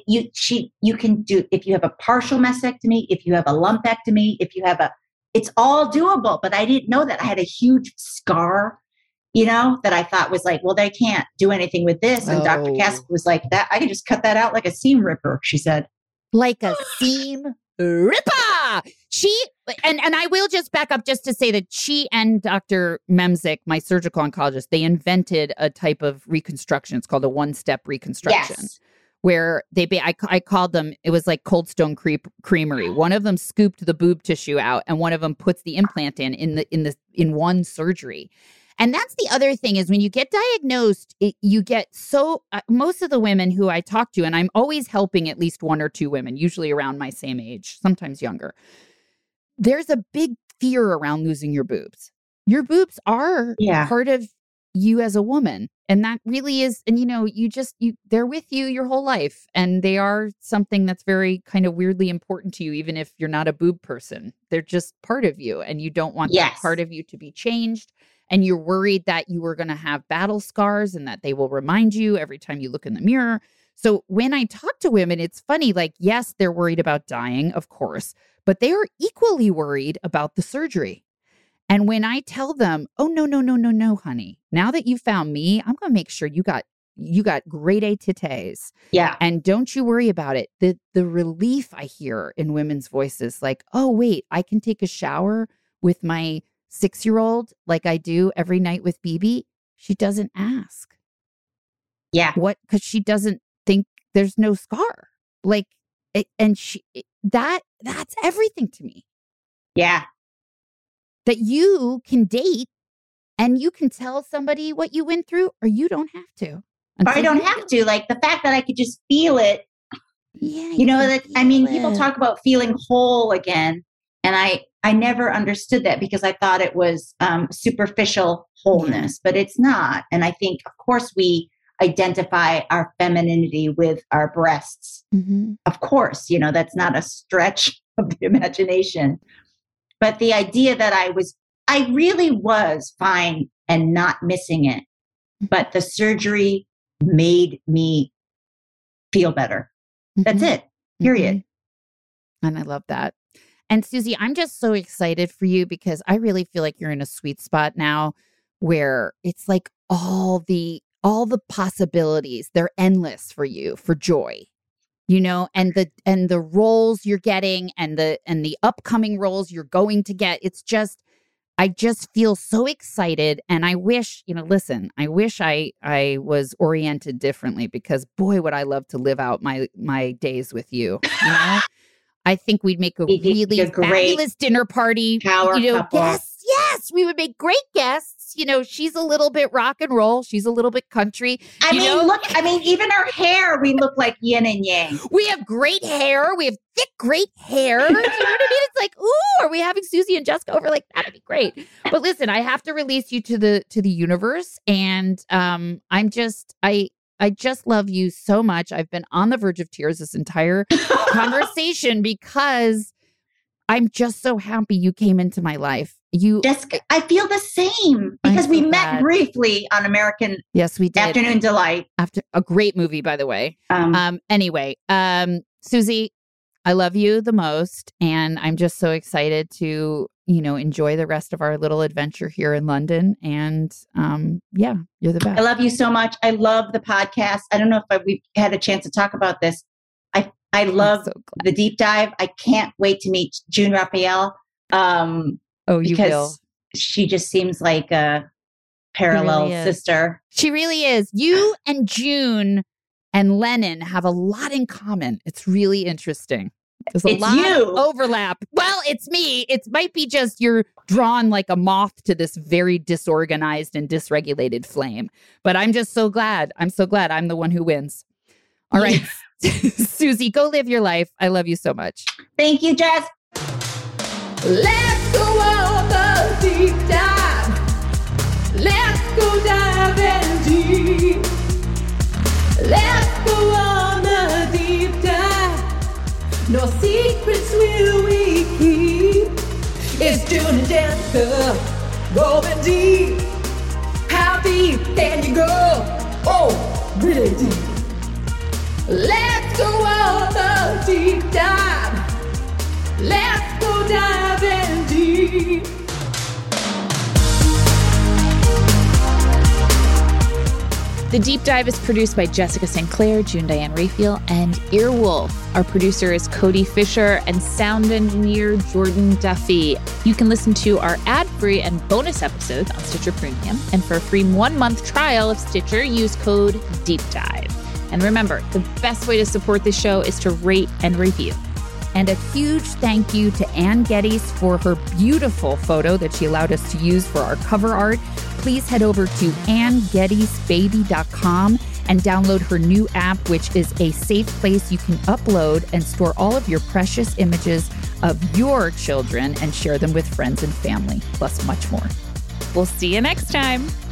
You can do, if you have a partial mastectomy, if you have a lumpectomy, it's all doable. But I didn't know that I had a huge scar, that I thought was like, well, they can't do anything with this. And Dr. Cass was like, that I can just cut that out like a seam ripper, she said. Like a seam ripper. And I will just back up just to say that she and Dr. Memzik, my surgical oncologist, they invented a type of reconstruction. It's called a one-step reconstruction. Yes. Where I called them, it was like Cold Stone Creamery. One of them scooped the boob tissue out, and one of them puts the implant in one surgery. And that's the other thing, is when you get diagnosed, you get most of the women who I talk to, and I'm always helping at least one or two women, usually around my same age, sometimes younger. There's a big fear around losing your boobs. Your boobs are part of you as a woman. And that really is, and they're with you your whole life. And they are something that's very kind of weirdly important to you, even if you're not a boob person. They're just part of you, and you don't want that part of you to be changed. And you're worried that you are going to have battle scars and that they will remind you every time you look in the mirror. So when I talk to women, it's funny, like, yes, they're worried about dying, of course, but they are equally worried about the surgery. And when I tell them, oh, no, honey, now that you found me, I'm going to make sure you got grade A titties. Yeah. And don't you worry about it. The relief I hear in women's voices, like, oh, wait, I can take a shower with my 6-year-old like I do every night with BB. She doesn't ask. Yeah. What? Because she doesn't think there's no scar. Like, that's everything to me. Yeah. That you can date and you can tell somebody what you went through, or you don't have to. Or I don't have to. Like the fact that I could just feel it. Yeah. People talk about feeling whole again. And I never understood that, because I thought it was superficial wholeness, but it's not. And I think, of course, we identify our femininity with our breasts. Mm-hmm. Of course, that's not a stretch of the imagination. But the idea that I really was fine and not missing it. But the surgery made me feel better. Mm-hmm. That's it. Period. Mm-hmm. And I love that. And Susie, I'm just so excited for you, because I really feel like you're in a sweet spot now where it's like all the possibilities, they're endless for you, for joy. And the roles you're getting and the upcoming roles you're going to get. It's just, I just feel so excited. And I wish, I wish I was oriented differently, because boy, would I love to live out my days with you. I think we'd make a really fabulous dinner party. Power couple. Yes, we would make great guests. She's a little bit rock and roll. She's a little bit country. Even our hair, we look like yin and yang. We have great hair. We have thick, great hair. Do you know what I mean? It's like, ooh, are we having Susie and Jessica over? Like, that'd be great. But listen, I have to release you to the universe. And I just love you so much. I've been on the verge of tears this entire conversation, because I'm just so happy you came into my life. Jessica, I feel the same, because we met briefly on American Yes, we did. Afternoon Delight. After a great movie, by the way. Anyway, Susie, I love you the most. And I'm just so excited to, enjoy the rest of our little adventure here in London. And yeah, you're the best. I love you so much. I love the podcast. I don't know if we've had a chance to talk about this. I love the deep dive. I can't wait to meet June Raphael. You will. She just seems like a parallel sister. She really is. You and June and Lennon have a lot in common. It's really interesting. There's a lot of overlap. Well, it's me. It might be just you're drawn like a moth to this very disorganized and dysregulated flame. But I'm just so glad. I'm so glad I'm the one who wins. All right. Susie, go live your life. I love you so much. Thank you, Jess. Let's go on the deep dive. Let's go diving deep. Let's go on the deep dive. No secrets will we keep. It's June and Jessica going deep. How deep can you go? Oh, really deep. Let's go on the deep dive. Let's go diving deep. The Deep Dive is produced by Jessica St. Clair, June Diane Raphael, and Earwolf. Our producer is Cody Fisher and sound engineer Jordan Duffy. You can listen to our ad-free and bonus episodes on Stitcher Premium. And for a free 1-month trial of Stitcher, use code DEEPDIVE. And remember, the best way to support this show is to rate and review. And a huge thank you to Ann Geddes for her beautiful photo that she allowed us to use for our cover art. Please head over to AnnGeddesBaby.com and download her new app, which is a safe place you can upload and store all of your precious images of your children and share them with friends and family, plus much more. We'll see you next time.